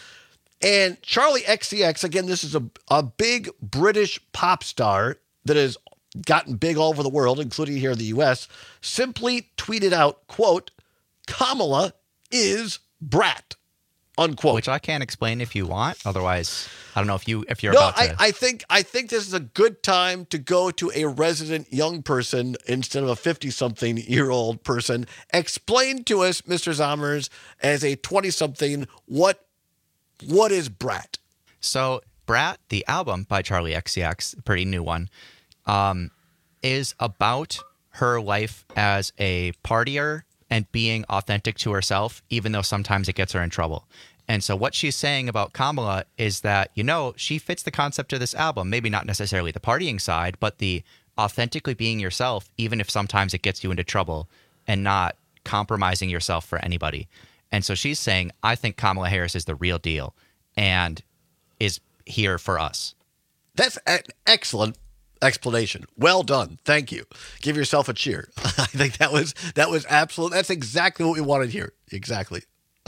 Speaker 19: And Charlie X C X, again, this is a, a big British pop star that has gotten big all over the world, including here in the U S, simply tweeted out, quote, Kamala is brat, unquote.
Speaker 20: Which I can't explain if you want. Otherwise, I don't know if, you, if you're
Speaker 19: no,
Speaker 20: about to.
Speaker 19: I, I think I think this is a good time to go to a resident young person instead of a fifty-something-year-old person. Explain to us, Mister Zommers, as a twenty-something, what what is brat?
Speaker 20: So Brat, the album by Charlie X C X, a pretty new one, um, is about her life as a partier and being authentic to herself, even though sometimes it gets her in trouble. And so what she's saying about Kamala is that, you know, she fits the concept of this album, maybe not necessarily the partying side, but the authentically being yourself, even if sometimes it gets you into trouble, and not compromising yourself for anybody. And so she's saying, I think Kamala Harris is the real deal and is here for us.
Speaker 19: That's an excellent explanation. Well done. Thank you. Give yourself a cheer. I think that was that was absolute. That's exactly what we wanted here. Exactly.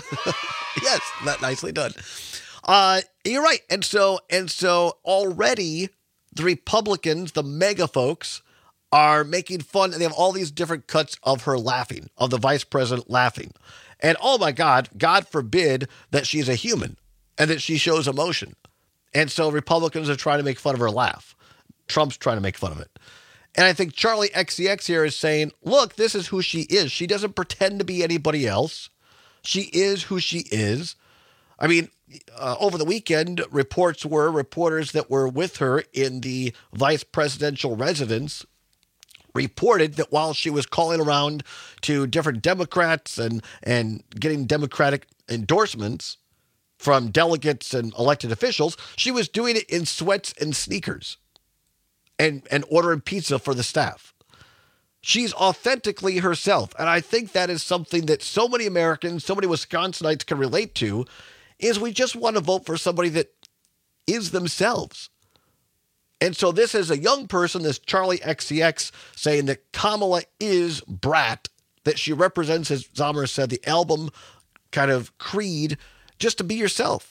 Speaker 19: Yes, that nicely done. Uh, you're right. And so and so already the Republicans, the mega folks, are making fun. They have all these different cuts of her laughing, of the vice president laughing. And oh my God, God forbid that she's a human and that she shows emotion. And so Republicans are trying to make fun of her laugh. Trump's trying to make fun of it. And I think Charlie X C X here is saying, look, this is who she is. She doesn't pretend to be anybody else. She is who she is. I mean, uh, over the weekend, reports were reporters that were with her in the vice presidential residence reported that while she was calling around to different Democrats and, and getting Democratic endorsements from delegates and elected officials, she was doing it in sweats and sneakers and, and ordering pizza for the staff. She's authentically herself. And I think that is something that so many Americans, so many Wisconsinites can relate to, is we just want to vote for somebody that is themselves. And so this is a young person, this Charlie X C X, saying that Kamala is brat, that she represents, as Zomer said, the album kind of creed, just to be yourself.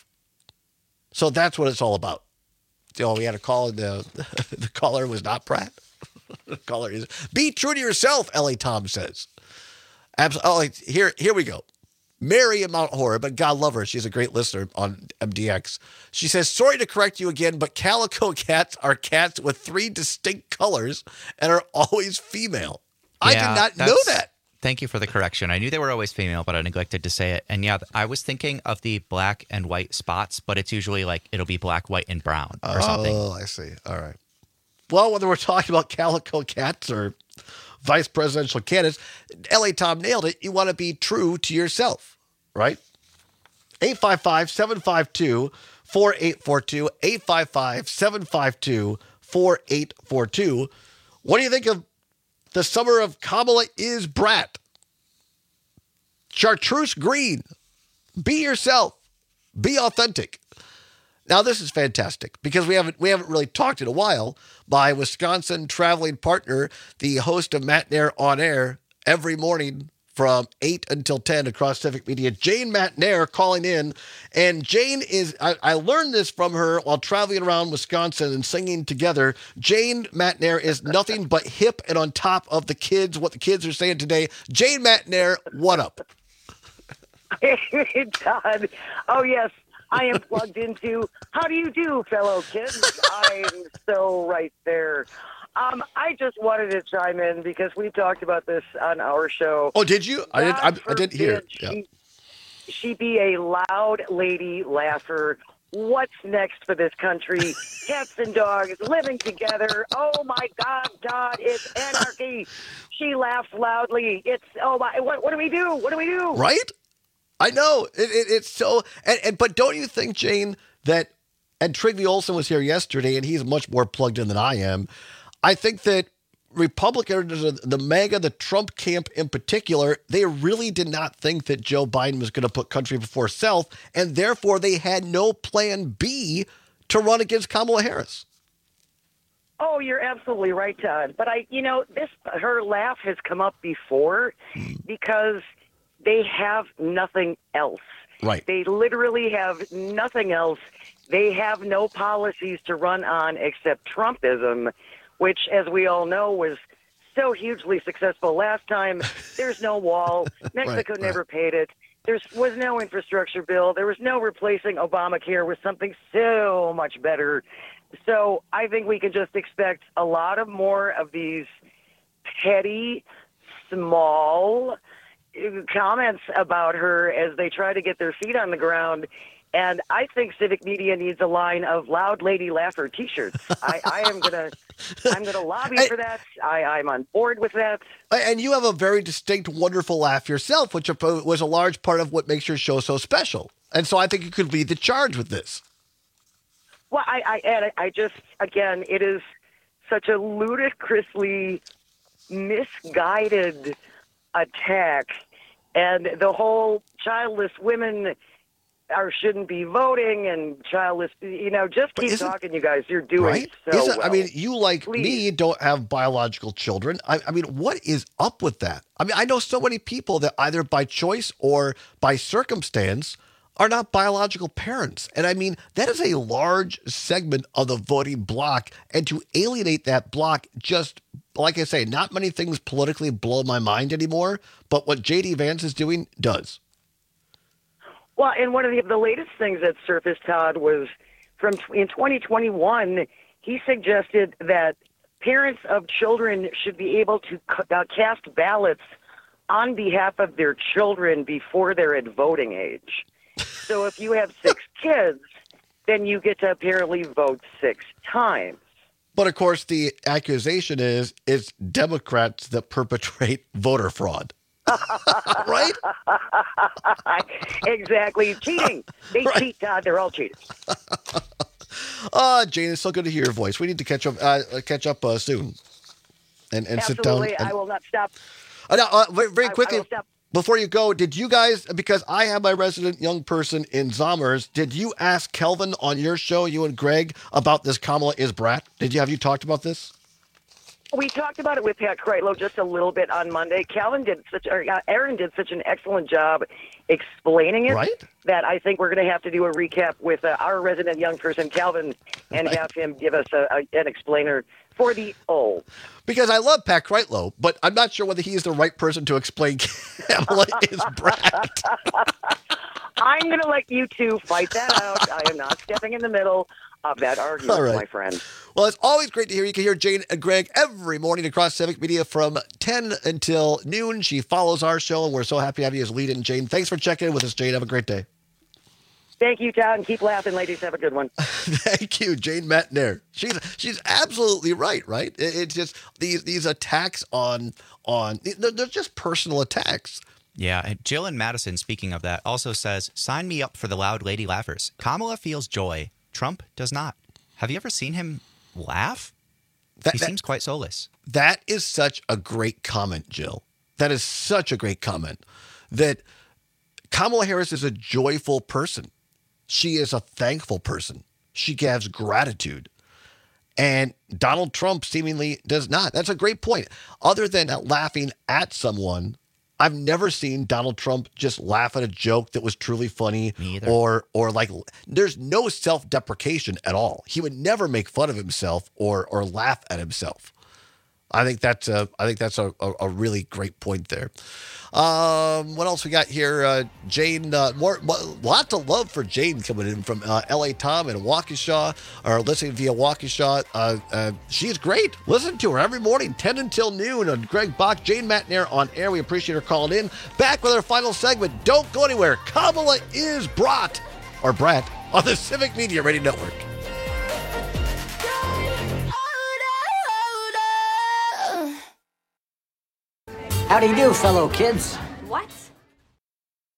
Speaker 19: So that's what it's all about. Oh, we had a call, and the, the caller was not brat. The caller is, be true to yourself, L A Tom says. Absolutely. Oh, here, here we go. Mary in Mount Horeb, but God love her. She's a great listener on M D X. She says, sorry to correct you again, but calico cats are cats with three distinct colors and are always female. I
Speaker 20: Yeah,
Speaker 19: did not know
Speaker 20: that's-
Speaker 19: that.
Speaker 20: Thank you for the correction. I knew they were always female, but I neglected to say it. And yeah, I was thinking of the black and white spots, but it's usually like it'll be black, white, and brown or something.
Speaker 19: Oh, I see. All right. Well, whether we're talking about calico cats or vice presidential candidates, L A Tom nailed it. You want to be true to yourself, right? eight five five, seven five two, four eight four two, eight five five, seven five two, four eight four two. What do you think of the summer of Kamala is brat? Chartreuse green. Be yourself. Be authentic. Now, this is fantastic because we haven't we haven't really talked in a while. My Wisconsin traveling partner, the host of Matt and Air on Air every morning from eight until ten across Civic Media, Jane Matt and Air, calling in. And Jane is, I, I learned this from her while traveling around Wisconsin and singing together. Jane Matt and Air is nothing but hip and on top of the kids, what the kids are saying today. Jane Matt and Air, what up?
Speaker 4: Hey, Todd. Oh, yes. I am plugged into, how do you do, fellow kids? I'm so right there. Um, I just wanted to chime in because we talked about this on our show.
Speaker 19: Oh, did you? I didn't, I, I didn't hear.
Speaker 4: She,
Speaker 19: Yeah.
Speaker 4: she be a loud lady laugher. What's next for this country? Cats and dogs living together. Oh, my God, God, it's anarchy. She laughs loudly. It's, oh, my, what, what do we do? What do we do?
Speaker 19: Right? I know. It, it, it's so, and, and but don't you think, Jane, that, and Trygve Olsen was here yesterday, and he's much more plugged in than I am. I think that Republicans, the MAGA, the Trump camp in particular, they really did not think that Joe Biden was going to put country before self, and therefore they had no plan B to run against Kamala Harris.
Speaker 4: Oh, you're absolutely right, Todd. But I, you know, this her laugh has come up before because they have nothing else.
Speaker 19: Right.
Speaker 4: They literally have nothing else. They have no policies to run on except Trumpism, which, as we all know, was so hugely successful last time. There's no wall. Mexico
Speaker 19: Right,
Speaker 4: never paid it. There was no infrastructure bill. There was no replacing Obamacare with something so much better. So I think we can just expect a lot of more of these petty, small comments about her as they try to get their feet on the ground. And I think civic media needs a line of loud lady laugher T-shirts. I, I am gonna, I'm gonna lobby for that. I, I'm on board with that.
Speaker 19: And you have a very distinct, wonderful laugh yourself, which was a large part of what makes your show so special. And so I think you could lead the charge with this.
Speaker 4: Well, I, I, and I just, again, it is such a ludicrously misguided attack, and the whole childless women are shouldn't be voting, and childless, you know, just keep talking, you guys. You're doing
Speaker 19: Right?
Speaker 4: so
Speaker 19: Isn't-
Speaker 4: well.
Speaker 19: I mean, you like
Speaker 4: Please.
Speaker 19: me don't have biological children. I, I mean, what is up with that? I mean, I know so many people that either by choice or by circumstance are not biological parents. And I mean, that is a large segment of the voting bloc. And to alienate that bloc, just like I say, not many things politically blow my mind anymore. But what J D Vance is doing does.
Speaker 4: Well, and one of the, the latest things that surfaced, Todd, was from in twenty twenty-one, he suggested that parents of children should be able to c- uh, cast ballots on behalf of their children before they're at voting age. So if you have six kids, then you get to apparently vote six times.
Speaker 19: But of course, the accusation is it's Democrats that perpetrate voter fraud. Right?
Speaker 4: Exactly. Cheating. They
Speaker 19: Right.
Speaker 4: cheat, Todd. They're all cheaters.
Speaker 19: Uh, Jane, it's so good to hear your voice. We need to catch up uh, catch up uh, soon and, and sit down.
Speaker 4: Absolutely.
Speaker 19: And,
Speaker 4: I will not stop.
Speaker 19: Uh, now, uh, very, very
Speaker 4: I- I
Speaker 19: quickly,
Speaker 4: will stop.
Speaker 19: before you go, did you guys, because I have my resident young person in Zommers, did you ask Kelvin on your show, you and Greg, about this Kamala is brat? Did you have you talked about this?
Speaker 4: We talked about it with Pat Kreitlow just a little bit on Monday. Calvin did such, or uh, Aaron did such an excellent job explaining it
Speaker 19: Right.
Speaker 4: that I think we're going to have to do a recap with uh, our resident young person, Calvin, and have him give us a, a, an explainer for the old.
Speaker 19: Because I love Pat Kreitlow, but I'm not sure whether he is the right person to explain Kamala is brat.
Speaker 4: I'm going to let you two fight that out. I am not stepping in the middle of that argument,
Speaker 19: All right.
Speaker 4: my friend.
Speaker 19: Well, it's always great to hear. You can hear Jane and Greg every morning across Civic Media from ten until noon. She follows our show, and we're so happy to have you as lead-in, Jane. Thanks for checking in with us, Jane. Have a great day.
Speaker 4: Thank you, Todd, and keep laughing, ladies. Have a good one.
Speaker 19: Thank you, Jane Matnair. She's she's absolutely right, right? It- It's just these these attacks on on they're, they're just personal attacks.
Speaker 20: Yeah, and Jill and Madison, speaking of that, also says, sign me up for the loud lady laughers. Kamala feels joy. Trump does not. Have you ever seen him laugh?
Speaker 19: That-
Speaker 20: he
Speaker 19: that-
Speaker 20: seems quite soulless.
Speaker 19: That is such a great comment, Jill. That is such a great comment. That Kamala Harris is a joyful person. She is a thankful person. She gives gratitude. And Donald Trump seemingly does not. That's a great point. Other than laughing at someone, I've never seen Donald Trump just laugh at a joke that was truly funny.
Speaker 20: Me either.
Speaker 19: Or or like there's no self-deprecation at all. He would never make fun of himself or or laugh at himself. I think that's a I think that's a, a, a really great point there. Um, what else we got here? Uh, Jane, uh, more, more lots of love for Jane coming in from uh, L A Tom and Waukesha, or listening via Waukesha. Uh, uh, she's great. Listen to her every morning, ten until noon on Greg Bach, Jane Matnair on air. We appreciate her calling in. Back with our final segment. Don't go anywhere. Kamala is brat or brat on the Civic Media Radio Network.
Speaker 13: How do you do, fellow kids?
Speaker 14: What?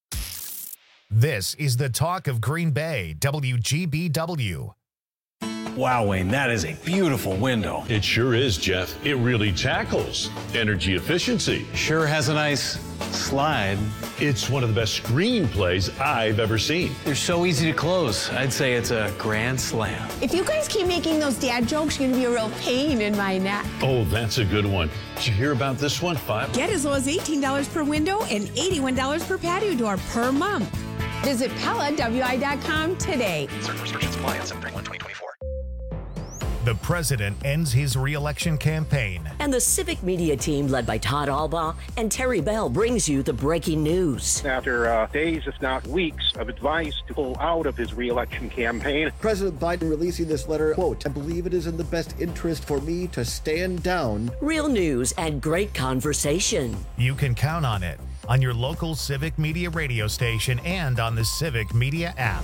Speaker 1: This is the talk of Green Bay, W G B W.
Speaker 3: Wow, Wayne, that is a beautiful window.
Speaker 25: It sure is, Jeff. It really tackles energy efficiency.
Speaker 3: Sure has a nice slide.
Speaker 25: It's one of the best screenplays I've ever seen.
Speaker 3: They're so easy to close. I'd say it's a grand slam.
Speaker 14: If you guys keep making those dad jokes, you're going to be a real pain in my neck.
Speaker 25: Oh, that's a good one. Did you hear about this one? Five.
Speaker 15: Get as low as eighteen dollars per window and eighty-one dollars per patio door per month. Visit Pella W I dot com today.
Speaker 1: Certain restrictions apply on September first, twenty twenty-four. The president ends his re-election campaign.
Speaker 16: And the Civic Media team, led by Todd Albaugh and Terry Bell, brings you the breaking news.
Speaker 17: After uh, days, if not weeks, of advice to pull out of his re-election campaign.
Speaker 19: President Biden releasing this letter, quote, I believe it is in the best interest for me to stand down.
Speaker 16: Real news and great conversation.
Speaker 1: You can count on it on your local Civic Media radio station and on the Civic Media app.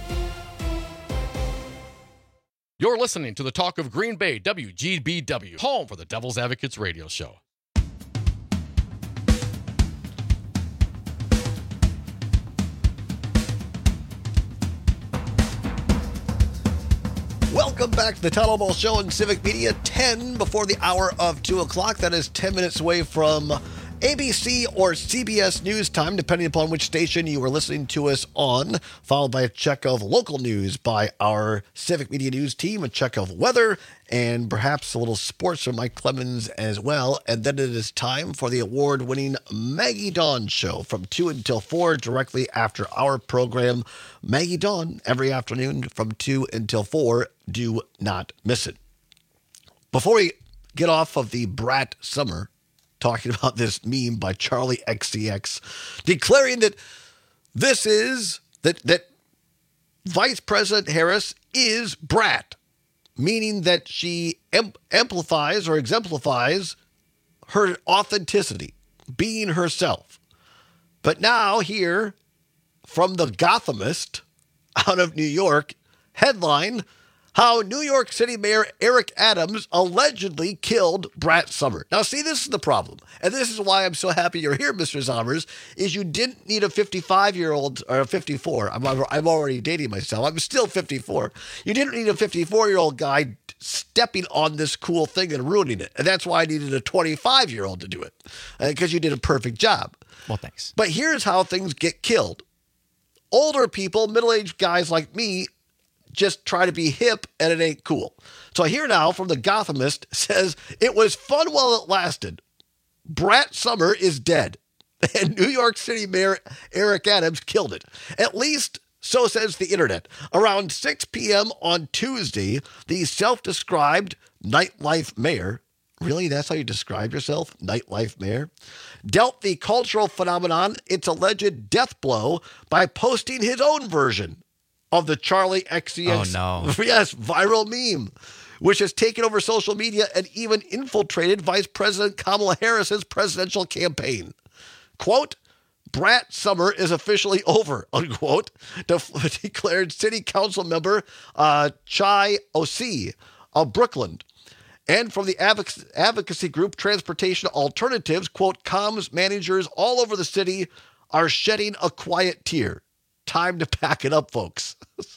Speaker 18: You're listening to the Talk of Green Bay, W G B W, home for the Devil's Advocates radio show.
Speaker 19: Welcome back to the Todd Albaugh Show on Civic Media, ten before the hour of two o'clock. That is ten minutes away from A B C or C B S News time, depending upon which station you are listening to us on, followed by a check of local news by our Civic Media News team, a check of weather, and perhaps a little sports from Mike Clemens as well. And then it is time for the award-winning Maggie Dawn Show from two until four, directly after our program. Maggie Dawn, every afternoon from two until four. Do not miss it. Before we get off of the brat summer, talking about this meme by Charlie X C X, declaring that this is, that, that Vice President Harris is brat, meaning that she em- amplifies or exemplifies her authenticity, being herself. But now here, from the Gothamist out of New York, headline, how New York City Mayor Eric Adams allegedly killed Brat Summer. Now, see, this is the problem. And this is why I'm so happy you're here, Mister Zommers, is you didn't need a fifty-five-year-old, or a fifty-four. I'm, I'm already dating myself. I'm still fifty-four. You didn't need a fifty-four-year-old guy stepping on this cool thing and ruining it. And that's why I needed a twenty-five-year-old to do it, because you did a perfect job.
Speaker 20: Well, thanks.
Speaker 19: But here's how things get killed. Older people, middle-aged guys like me, just try to be hip and it ain't cool. So here now from the Gothamist says, it was fun while it lasted. Brat Summer is dead. And New York City Mayor Eric Adams killed it. At least, so says the internet. Around six p.m. on Tuesday, the self-described nightlife mayor, really, that's how you describe yourself, nightlife mayor, dealt the cultural phenomenon its alleged death blow by posting his own version of the Charlie X C X,
Speaker 20: oh, no.
Speaker 19: yes, viral meme, which has taken over social media and even infiltrated Vice President Kamala Harris's presidential campaign. Quote, Brat Summer is officially over, unquote, de- declared City Council member uh, Chai Osei of Brooklyn. And from the advoc- advocacy group Transportation Alternatives, quote, comms managers all over the city are shedding a quiet tear. Time to pack it up, folks.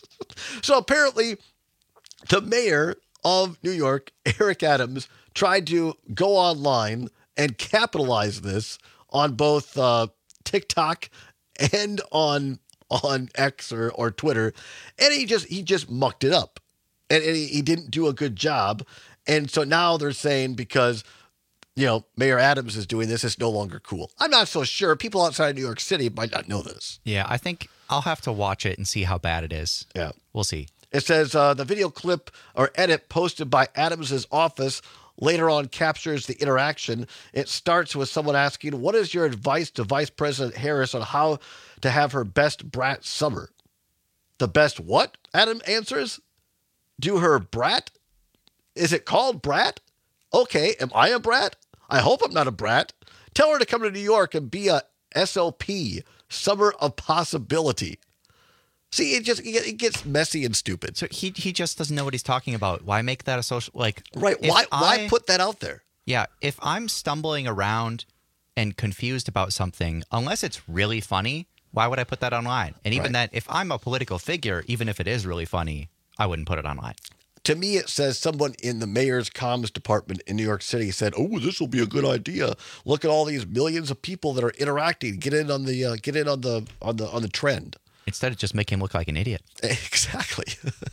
Speaker 19: So apparently, the mayor of New York, Eric Adams, tried to go online and capitalize this on both uh, TikTok and on on X or, or Twitter, and he just he just mucked it up, and, and he, he didn't do a good job. And so now they're saying because, you know, Mayor Adams is doing this, it's no longer cool. I'm not so sure. People outside of New York City might not know this.
Speaker 20: Yeah, I think I'll have to watch it and see how bad it is.
Speaker 19: Yeah.
Speaker 20: We'll see.
Speaker 19: It says uh, the video clip or edit posted by Adams's office later on captures the interaction. It starts with someone asking, what is your advice to Vice President Harris on how to have her best brat summer? The best what? Adam answers. Do her brat? Is it called brat? Okay, am I a brat? I hope I'm not a brat. Tell her to come to New York and be a S O P, Summer of Possibility. See, it just it gets messy and stupid.
Speaker 20: So he he just doesn't know what he's talking about. Why make that a social, like...
Speaker 19: Right, why
Speaker 20: I,
Speaker 19: why put that out there?
Speaker 20: Yeah, if I'm stumbling around and confused about something, unless it's really funny, why would I put that online? And even
Speaker 19: Right.
Speaker 20: that, if I'm a political figure, even if it is really funny, I wouldn't put it online.
Speaker 19: To me, it says someone in the mayor's comms department in New York City said, "Oh, this will be a good idea. Look at all these millions of people that are interacting. Get in on the uh, get in on the on the on the trend."
Speaker 20: Instead of just making him look like an idiot.
Speaker 19: Exactly.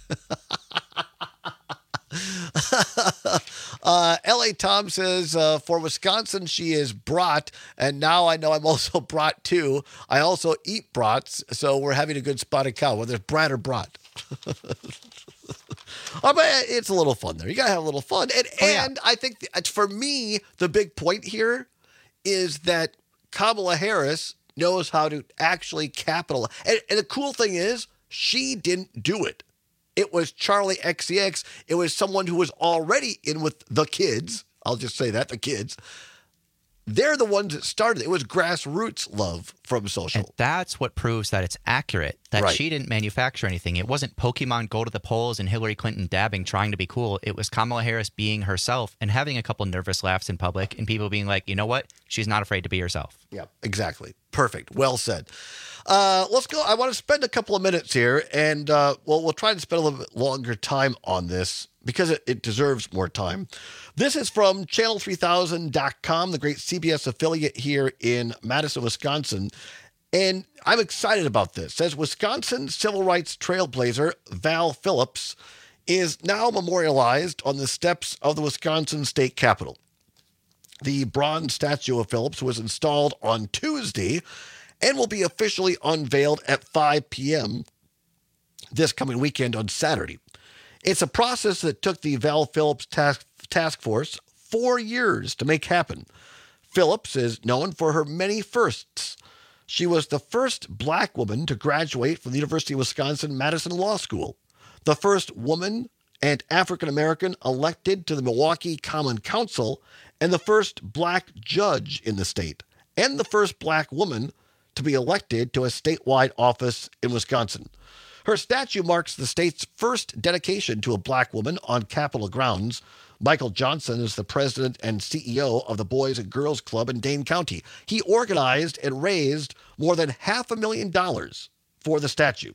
Speaker 19: uh, L A Tom says, uh, for Wisconsin, she is brat, and now I know I'm also brat too. I also eat brats, so we're having a good spotted cow, whether it's brat or brat. Oh, but it's a little fun there. You got to have a little fun. And, oh, yeah. and I think th- for me, the big point here is that Kamala Harris knows how to actually capitalize. And, and the cool thing is, she didn't do it. It was Charlie X C X. It was someone who was already in with the kids. I'll just say that, the kids. They're the ones that started. It was grassroots love from social.
Speaker 20: And that's what proves that it's accurate, that
Speaker 19: Right.
Speaker 20: she didn't manufacture anything. It wasn't Pokemon go to the polls and Hillary Clinton dabbing, trying to be cool. It was Kamala Harris being herself and having a couple nervous laughs in public and people being like, you know what? She's not afraid to be herself.
Speaker 19: Yeah, exactly. Perfect. Well said. Uh, let's go. I want to spend a couple of minutes here, and uh, well, we'll try to spend a little bit longer time on this because it, it deserves more time. This is from channel three thousand dot com, the great C B S affiliate here in Madison, Wisconsin. And I'm excited about this. It says Wisconsin civil rights trailblazer Val Phillips is now memorialized on the steps of the Wisconsin State Capitol. The bronze statue of Phillips was installed on Tuesday and will be officially unveiled at five p.m. this coming weekend on Saturday. It's a process that took the Val Phillips task, task force four years to make happen. Phillips is known for her many firsts. She was the first black woman to graduate from the University of Wisconsin-Madison Law School, the first woman and African-American elected to the Milwaukee Common Council, and the first black judge in the state, and the first black woman to be elected to a statewide office in Wisconsin. Her statue marks the state's first dedication to a black woman on Capitol grounds. Michael Johnson is the president and C E O of the Boys and Girls Club in Dane County. He organized and raised more than half a million dollars for the statue.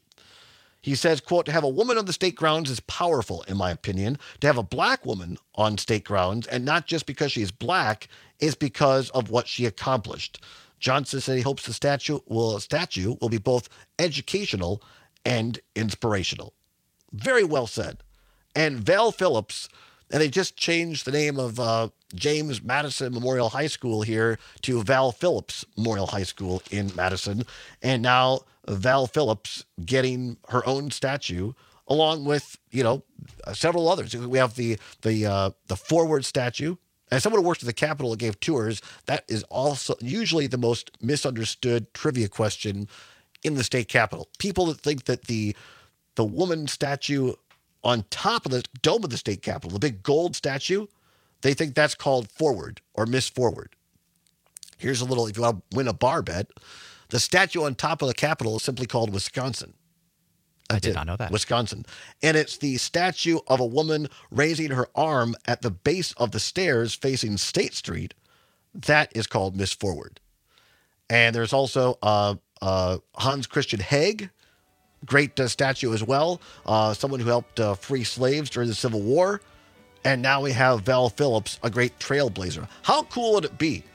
Speaker 19: He says, quote, to have a woman on the state grounds is powerful, in my opinion. To have a black woman on state grounds, and not just because she's black, is because of what she accomplished. Johnson said he hopes the statue will, statue will be both educational and inspirational. Very well said. And Val Phillips, and they just changed the name of uh, James Madison Memorial High School here to Val Phillips Memorial High School in Madison. And now Val Phillips getting her own statue, along with, you know, several others. We have the the uh, the Forward statue. As someone who worked at the Capitol and gave tours, that is also usually the most misunderstood trivia question in the state Capitol. People that think that the the woman statue on top of the dome of the state Capitol, the big gold statue, they think that's called Forward or Miss Forward. Here's a little, if you want to win a bar bet, the statue on top of the Capitol is simply called Wisconsin.
Speaker 20: I did not know that.
Speaker 19: Wisconsin. And it's the statue of a woman raising her arm at the base of the stairs facing State Street. That is called Miss Forward. And there's also uh, uh, Hans Christian Heg, great uh, statue as well. Uh, someone who helped uh, free slaves during the Civil War. And now we have Val Phillips, a great trailblazer. How cool would it be?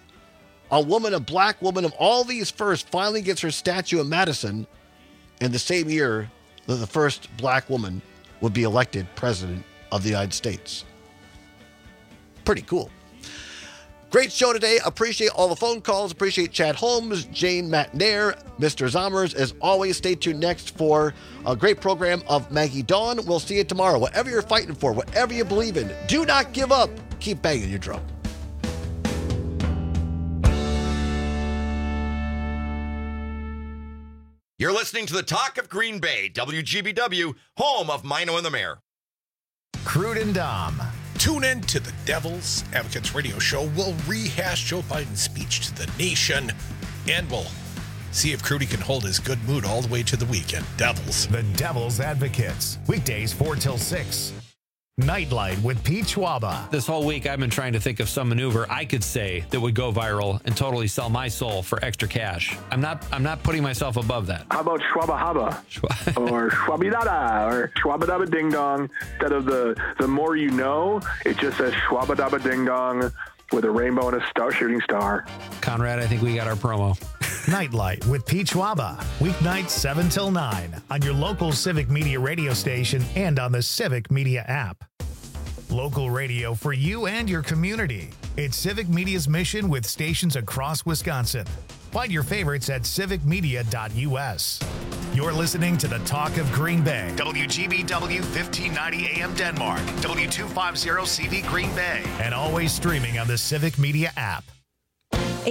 Speaker 19: A woman, a black woman of all these firsts, finally gets her statue in Madison in the same year that the first black woman would be elected president of the United States. Pretty cool. Great show today. Appreciate all the phone calls. Appreciate Chad Holmes, Jane Matnair, Mister Zommers. As always, stay tuned next for a great program of Maggie Dawn. We'll see you tomorrow. Whatever you're fighting for, whatever you believe in, do not give up. Keep banging your drum.
Speaker 2: You're listening to the Talk of Green Bay, W G B W, home of Mino and the Mayor.
Speaker 1: Crude and Dom.
Speaker 5: Tune in to the Devil's Advocates radio show. We'll rehash Joe Biden's speech to the nation, and we'll see if Crudy can hold his good mood all the way to the weekend. Devils.
Speaker 1: The Devil's Advocates. Weekdays four till six. Nightlight with Pete Schwaba.
Speaker 22: This whole week, I've been trying to think of some maneuver I could say that would go viral and totally sell my soul for extra cash. I'm not I'm not putting myself above that.
Speaker 17: How about Schwaba Haba? Or Schwabidada? Or Schwabadaba Ding Dong? Instead of the, the more you know, it just says Schwabadaba Ding Dong with a rainbow and a star shooting star.
Speaker 22: Conrad, I think we got our promo.
Speaker 1: Nightlight with Pete Schwaba. Weeknights seven till nine on your local Civic Media radio station and on the Civic Media app. Local radio for you and your community. It's Civic Media's mission with stations across Wisconsin. Find your favorites at civic media dot u s. You're listening to the Talk of Green Bay. W G B W fifteen ninety A M Denmark. W two fifty C V Green Bay. And always streaming on the Civic Media app.